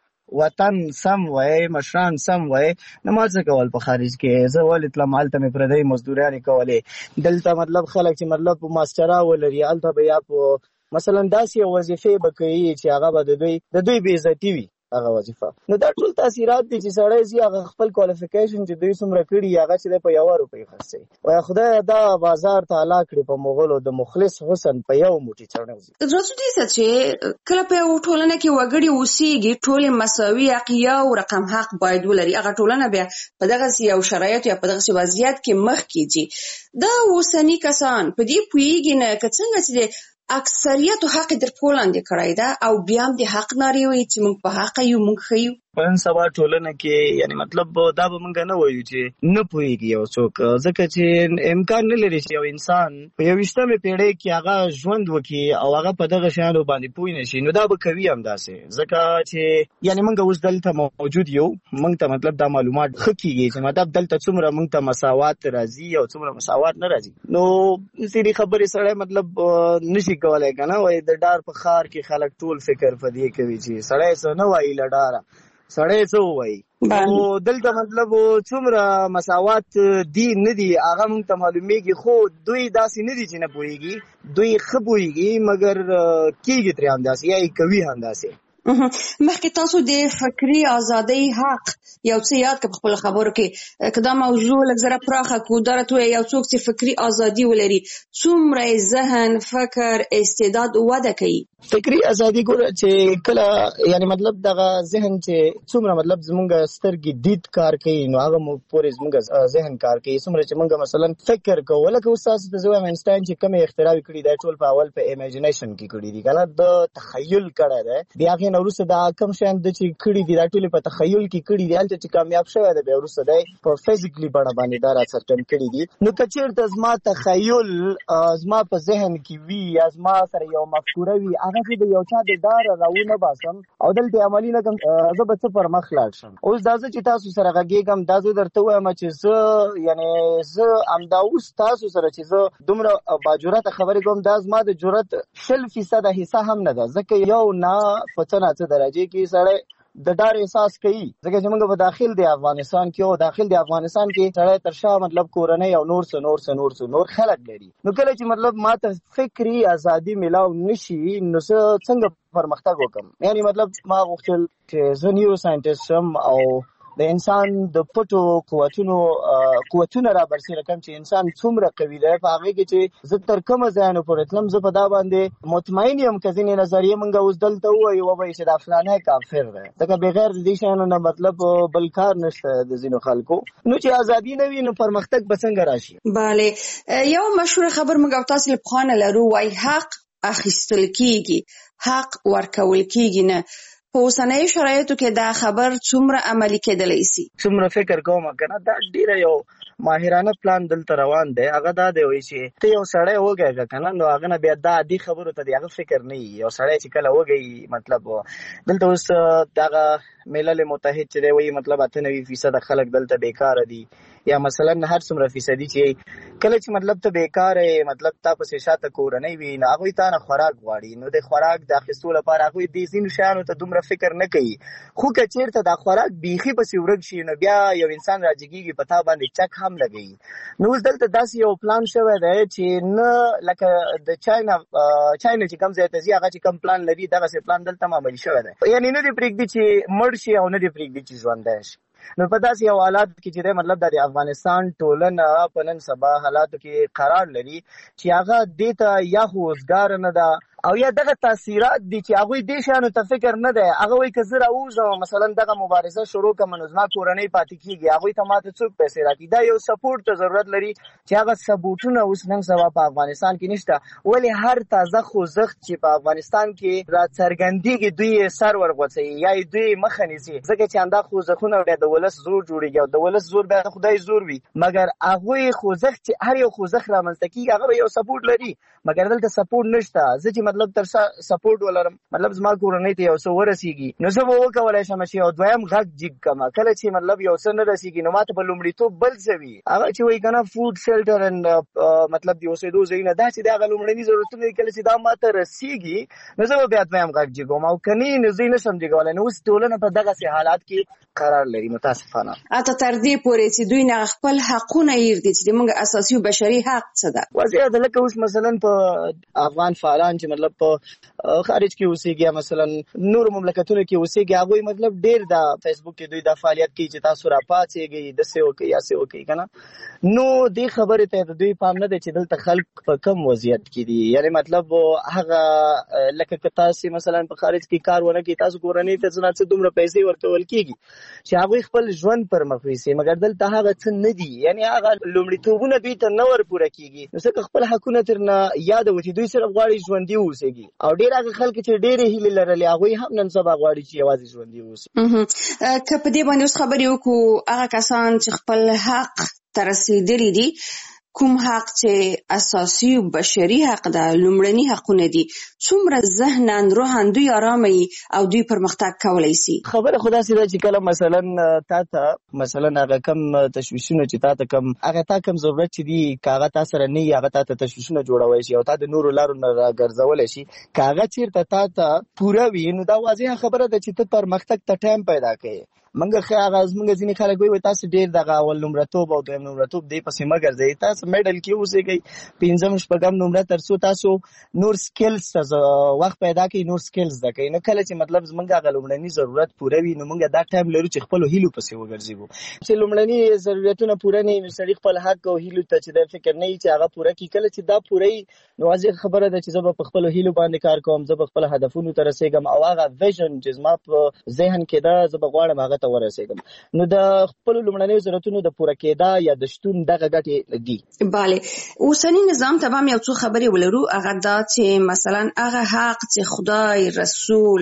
وطن سم وای، مشران سم وای، نو ما څه کول په خارج کې؟ زه ولې تلم هلته مې پردۍ مزدوریانې کولې. دلته مطلب خلک چې مطلب ماسټرا ولري هلته به یا په مثلا داسې وظیفې به کوي چې هغه به د دوی د دوی بې عزتي وي هغه وظیفه. نو دا ټول تاثیرات دي چې سړی ځي هغه خپل کوالیفیکیشن چې دوی څومره کړي هغه چې دی په یوه روپۍ خرڅوي. وایه خدایه دا بازار تعالی کړي په مغولو د مخلص حسن په یو موټي چڼوځي. راځو دې ته چې کله په یو ټولنه کې وګړي اوسېږي ټولې مساوي حق یو رقم حق باید ولري، هغه ټولنه بیا په دغسې یو شرایطو یا په دغسې وضعیت کې مخکې ځي. دا اوسني کسان په دې پوهېږي نه که څنګه چې اکثریتو حق در پولاندې کړی ده او بیا هم د حق نارې وایي چې موږ په حق یو موږ ښه یو. په نن سبا ټولنه کې یعنی مطلب دا به موږ نه وایو چې نه پوهېږي یو څوک، ځکه چې امکان نه لري چې یو انسان په یوویشتمې پیړۍ کې هغه ژوند وکړي او هغه په دغه شیانو باندې پوه نه شي. نو دا به کوي هم داسې، ځکه چې یعنی موږ اوس دلته موجود یو، موږ ته مطلب دا معلومات ښه کېږي چې مطلب دلته څومره موږ ته مساوات راځي او څومره مساوات نه راځي. نو ځینې خبرې سړی مطلب نشي کولی که نه وایي د ډار په ښار کې خلک ټول فکر په دې کوي چې سړی څه نه وایي له ډاره، سړی څه ووایي. نو دلته مطلب څومره مساوات دي نه دي هغه موږ ته معلومیږي، خو دوی داسې نه دي چې نه پوهېږي، دوی ښه پوهېږي مګر کېږي ترې همداسې یا یې کوي همداسې. مخکې تاسو د فکري ازادۍ حق یو څه یاد کړه په خپلو خبرو کې، که دا موضوع لږ زره پراخه کړو. دا راته ووایه یو څوک چې فکري ازادي ولري څومره ذهن، فکر، استعداد وده کوي. فکری ازادي ګوره چې کله یعنی مطلب دغه ذهن چې څومره مطلب زمونږ سترګې دید کار کوي نو هغه مو پورې زمونږ ذهن کار کوي څومره چې مونږ مثلا فکر کوو لکه استاد ته زویم انسټاین چې کوم اختراع کړی دی ټول په اول په ایمیجینیشن کې کړی دی کنه د تخیل کړه دی بیا هغه نو وروسته دا کوم شان د چې کړی دی دا ټول په تخیل کې کړی دی البته چې کامیاب شوی دی بیا وروسته دی په فزیکلی بڼه باندې دا راڅرګند کړی دی نو کچېرته زما تخیل زما په ذهن کې وی یا زما سره یو مفکوره وی هغه د یو چا د دار راونه باسم او دلته عملی نه کوم زه به څه پر مخ لاړ شم اوس دا چې تاسو سره غږیږم دا زه درته وایم چې زه یعنی زه امدا اوس تاسو سره چې زه دومره باجرات خبرې کوم دا زما د جرأت شل فیصد حصہ هم نه ده ځکه یو نه پڅنا څه درجه کې سره د ډار احساس کوي ځکه چې موږ په داخل د افغانستان کې او داخل د افغانستان کې سره ترشا مطلب کورنۍ او نور څه نور څه نور څه نور خلک لري نو کله چې مطلب ماته فکری ازادي ملاو نشي نو څنګه پرمختګ وکم یعنی مطلب ما غوښتل چې زه نیورو ساينټیست شم او د انسان د پټو قوتونو قوتونه را برسېره کوم چې انسان څومره قوي دی په هغه کې چې زه تر کومه ځای نه پورې تلم زه په دا باندې مطمئن یم که ځینې نظریې موږ اوس دلته ووایو وبایي چې دا فلانی کافر دی ځکه بغیر د دې شیانو نه مطلب بل کار نشته د ځینو خلکو نو چې ازادي نه وي نو پرمختګ به څنګه راشي بله یو مشهور خبر موږ او تاسو له پخوانه لرو وایي حق اخیستل کیږي حق ورکول کیږي نه په اوسنیو شرایطو کې دا خبر څومره عملي کېدلی شي څومره فکر کوم کنه دا ډیره یو ماهرانه پلان دلته روان دی هغه دا دی وایي چې ته یو سړی وګورې کنه نو هغه نه بیا دا عادي خبرو ته دی هغه فکر نه یو سړی چې کله وګوري مطلب دلته اوس دغه ملل متحد چې دی وایي مطلب اته نوي فیصد خلک دلته بیکاره دي یا مثلا هر څومره فیصدي چې کله چې مطلب ته بیکاره مطلب تا پسې شاته کورنۍ وي نو هغوی تا نه خوراک غواړي نو د خوراک د اخیستو لپاره هغوی دې ځینو شیانو ته دومره فکر نه کوي خو که چېرته دا خوراک بیخي پسې ورک شي نو بیا یو انسان راجګېږي په تا باندې چک هم لګوي نو اوس دلته داسې یو پلان شوی دی چې نه لکه د چاینا چاینا چې کوم ځای ته ځي هغه چې کوم پلان لري دغسې پلان دلته هم عملي شوی دی یعنې نه دې پرېږدي چې مړ شي او نه دې پرېږدي چې ژوندی شي نو په داسې یو حالات کې چې مطلب د افغانستان ټولنه په نن سبا حالاتو کې قرار لري چې هغه دې ته یا خو اوزګاره نه ده او یا دغه تاثیرات دي چې هغوی دې شیانو ته فکر نه دی هغه وایي که زه راوځم مثلا دغه مبارزه شروع کړم نو زما کورنۍ پاتې کېږي هغوی ته ماته څوک پیسې راکړي دا یو سپورټ ته ضرورت لري چې هغه ثبوتونه اوس نن سبا په افغانستان کې نشته ولې هر تازه خوځښت چې په افغانستان کې راڅرګندېږي دوی یې سر ورغوڅوي یا یې دوی مخه نیسي ځکه چې همدا خوځښتونه بیا د ولس زور جوړېږي او د ولس زور بیا د خدای زور وي مګر هغوی خوځښت چې هر یو خوځښت رامنځته کېږي هغه به یو سپورټ لري مګر دلته سپورټ نشته زه چې مطلب تر سپورټ ولرم مطلب زما کورنۍ ته یو څه ورسیږي نو زه به وکولی شم چې یو دویم غږ جګ کړم کله چې مطلب یو څه نه رسیږي نو ماته به لومړیتوب بل څه وي هغه چې وایي که نه فوډ شیلټر اینډ مطلب د اوسېدو ځایونه دا چې د هغه لومړني ضرورتونه دي کله چې دا ماته رسیږي نو زه به بیا دویم غږ جګوم او که نه نو زه یې نشم جګولی نو اوس ټولنه په دغسې حالات کې قرار لري متاسفانه اته تر دې پورې چې دوی نه خپل حقونه یې دي چې موږ اساسي او بشري حق څه ده واضح ده لکه اوس مثلا په افغان فعالان چې مطلب په خارج کې اوسېږي مثلا نور مملکتونو کې اوسېږي هغوی مطلب ډېر د فیسبوک کې دوی دا فعالیت کوي چې تاسو راپاڅېږئ داسې وکړئ یاسې وکړئ که نه نو دې خبرې ته د دوی پام نه دی چې دلته خلک په کم وضعیت کې دي یعنې مطلب هغه لکه که تاسې مثلا په خارج کې کار ونه کړئ تاسو کورنۍ ته څه نه څه دومره پیسې ورکول کېږي چې هغوی خپل ژوند پر مخ ویسي مګر دلته هغه څه نه دي یعنې هغه لومړیتوبونه دوی ته نه ورپوره کېږي نو ځکه خپل حقونه ترنه یاده و چې دوی صرف غواړي ژوندي واوسېږي او ډېر هغه خلک چې ډېرې هیلې لرلې هغوی هم نن سبا غواړي چې یوازې ژوندي واوسي که په دې باندې اوس خبرې وکړو هغه کسان چې خپل حق ته رسېدلي دي کوم حق چې اساسي او بشري حق ده لومړني حقونه دي څومره ذهناً روحاً دوی آرامه او دوی پرمختګ کولی شي خبره خو داسې ده چې کله مثلا تا ته مثلا هغه کم تشویشونه چې تا ته کم هغه تا کم ضرورت چې دي که هغه تا سره نه وي هغه تا ته تشویشونه جوړولی شي او تا د نورو لارو نه راګرځولی شي که هغه چېرته تا ته پوره وي نو دا واضحه خبره ده چې ته پرمختګ ته ټایم پیدا کوې منګه هغه زمونږ ځینې خلک وایي تاسو ډېر دغه اول نمرتوب او دویم نمرتوب دی پسې مه ګرځئ، تاسو میډل کې اوسېږئ، پنځم شپږم نمره تر څو تاسو نور سکلز وخت پیدا کړئ، نور سکلز زده کړئ. نو کله چې مطلب زمونږ هغه لومړني ضرورت پوره وي نو موږ دا ټایم لرو چې خپلو هیلو پسې وګرځېږو. چې لومړني ضرورتونه پوره نه وي نو سړي خپل حق او هیلو ته چې د فکر نه وي چې هغه پوره کړي. کله چې دا پوره وي نو واضح خبره ده چې زه به په خپلو هیلو باندې کار کوم، زه به خپل هدفونو ته رسېږم او هغه ویژن چې زما په ذهن کې ده زه به غواړم هغه ته ورسېږم. نو د خپلو لومړنیو ضرورتونو د پوره کېدا یا د شتون دغه ګټې دي. بله، اوسني نظام ته به هم یو څو خبرې ولرو. هغه دا چې مثلا هغه حق چې خدای رسول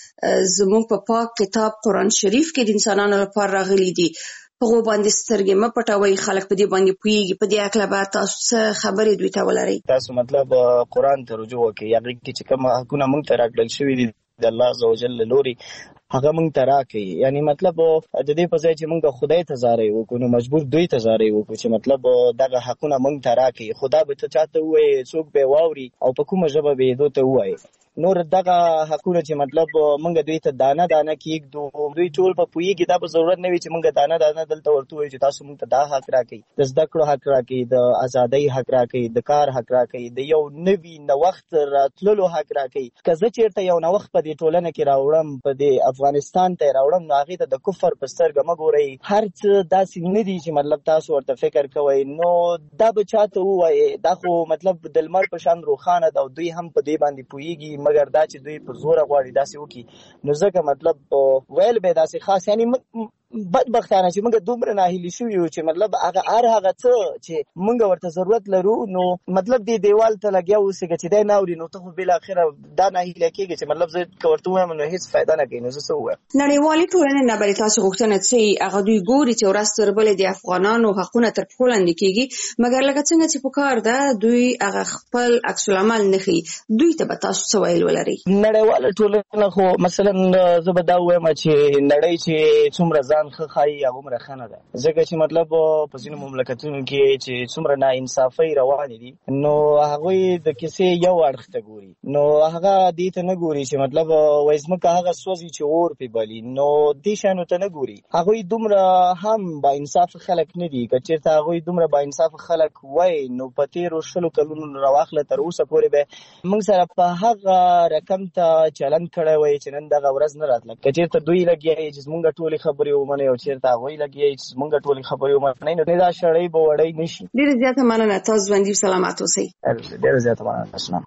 زموږ په پاک کتاب قرآن شریف کې د انسانانو لپاره راغلي دي، هغو باندې سترګې مه پټوئ، خلک په دې باندې پوهېږي. په دې هکله به تاسو څه خبرې دوی ته ولرئ؟ تاسو مطلب قرآن ته رجوع وکړئ، هغې کې چې کوم حقونه موږ ته راکړل شوي دي د الله عزوجل له لورې هغه موږ ته راکړي. یعنی مطلب د دې په ځای چې موږ خدای ته زارۍ وکړو نو مجبور دوی ته زارۍ وکړو چې مطلب دغه حقونه موږ ته راکړي. خدا به ته چاته ووایي، څوک به یې واوري او په کومه ژبه به یې دو ته ووایي. نور دغه حقونه چې مطلب موږ دوی ته دانه دانه کېږدو، دوی ټول په پوهېږي. دا به ضرورت نه وي چې موږ دانه دانه دلته ورته ووایو چې تاسو موږ ته دا حق راکړئ، د زده کړو حق راکړئ، د ازادۍ حق راکړئ، د کار حق راکړئ، د یو نوي نوښت راتللو حق راکړئ. که زه چېرته یو نوښت په دې ټولنه کې راوړم، په دې افغانستان ته یې راوړم، نو هغې ته د کفر په سترګه مه ګورئ. هر څه داسې نه دي چې مطلب تاسو ورته فکر کوئ. نو دا به چاته ووایي، دا خو مطلب د لمر په شان روښانه ده او دوی هم په دې باندې پوهېږي، مګر دا چې دوی په زوره غواړي داسې وکړي نو ځکه مطلب ویل به داسې خاص یعنی بدبختانه چې موږ دومره ناهیلي شوي یو چې مطلب هغه هر هغه څه چې موږ ورته ضرورت لرو نو مطلب دې دیوال ته لګیا اوسېږه چې دی نه اوري نو ته خو بالاخره دا ناهیلی کېږي چې مطلب زه که ورته ووایم نو هېڅ فایده نه کوي. نو زه څه ووایم؟ نړیوالې ټولنې نه بلې تاسو غوښتنه څه یي؟ هغه دوی ګوري چې ورځ تر بلې د افغانانو حقونه تر پښو لاندې کېږي، مګر لکه څنګه چې په کار ده دوی هغه خپل عکس العمل نه ښیي. دوی ته به تاسو څه ویل ولرئ؟ نړیواله ټولنه خو مثلا زه به دا ووایم چې نړۍ چې څومره ځان ښه ښایي هغومره ښه نه ده، ځکه چې مطلب په ځینو مملکتونو کې چې څومره ناانصافۍ روانې دي نو هغوی د کیسې یو اړخ ته ګوري، نو هغه دې ته نه ګوري چې مطلب وایي ځمکه هغه سوځي چې اور پې بلي، نو دې شیانو ته نه ګوري. هغوی دومره هم با انصافه خلک نه دي. که چېرته هغوی دومره با انصافه خلک وای نو په تېرو شلو کلونو راواخله تر اوسه پورې به موږ سره په هغه رقم ته چلند کړی وای چې نن دغه ورځ نه راتله. که چېرته دوی لګیا یي چې زمونږ ټولې خبرې ومنئ او چېرته هغوی لګیا یي چې زمونږ ټولې خبرې ومنئ نو دا شړۍ به وړۍ نه شي. ډېره زیاته مننه، تاسو ژوندي او سلامت اوسئ. ډېره زیاته مننه. اسلام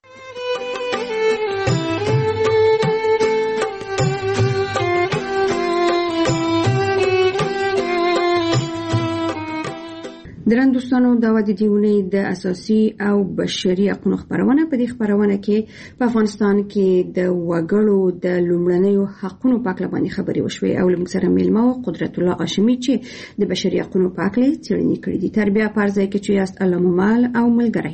درن دوستانو دا و د دیونې د اساسي او بشري حقوقو خبرونه. په دې خبرونه کې په افغانستان کې د وګړو د لومړنیو حقوقو په اړه باندې خبرې وشوې او موږ سره میلمه و قدرت الله هاشمي چې د بشري حقوقو په اړه څېړنې کړې دي. تربیه پرځای کې چې یاست الله ممال او ملګری.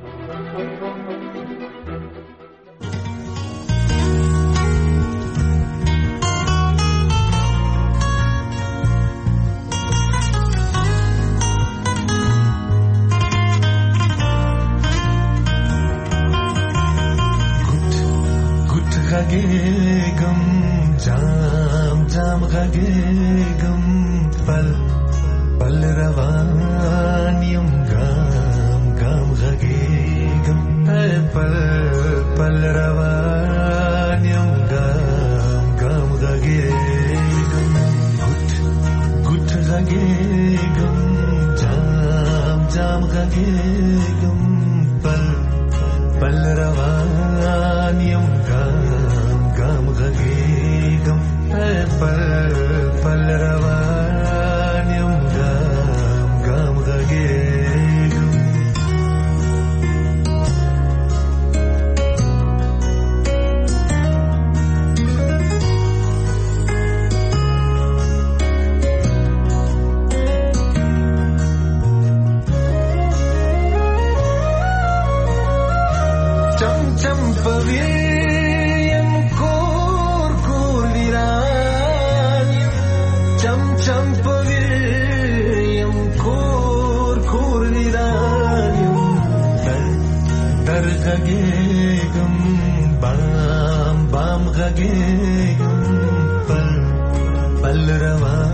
غږېږم جام جام غږېږم پل پل روان یم ګام ګام غږېږم پل پل روان یم ګام ګام غږېږم ګوټ ګوټ غږېږم جام جام غږېږم پل پل روان یم پل پل روان یم ګام ګام غږېږم چم چم پوي غږېږم بام بام غږېږم پل پل روان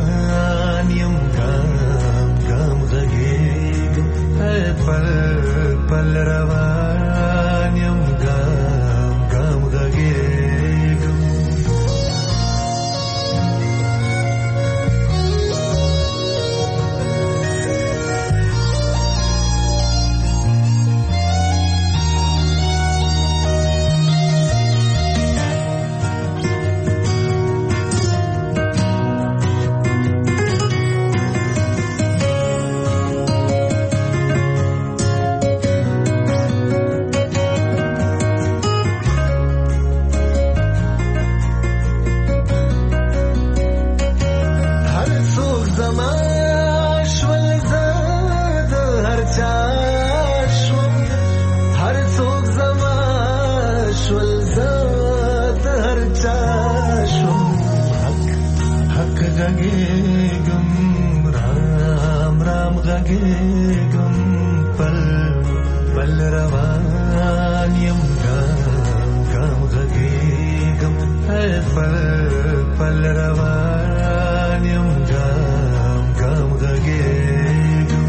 غږېږم رام رام غږېږم پل پل روان یم ګام ګام غږېږم پل پل روان یم ګام ګام غږېږم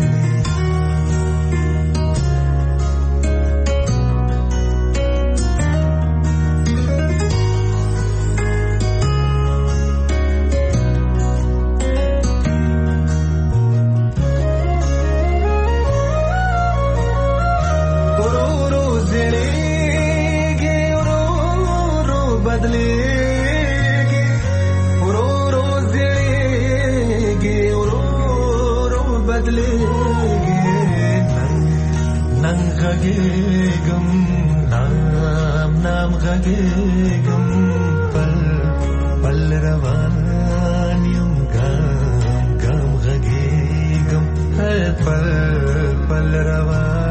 غږېږم نام نام غږېږم پل پل روان یم ګام ګام غږېږم پل پل روان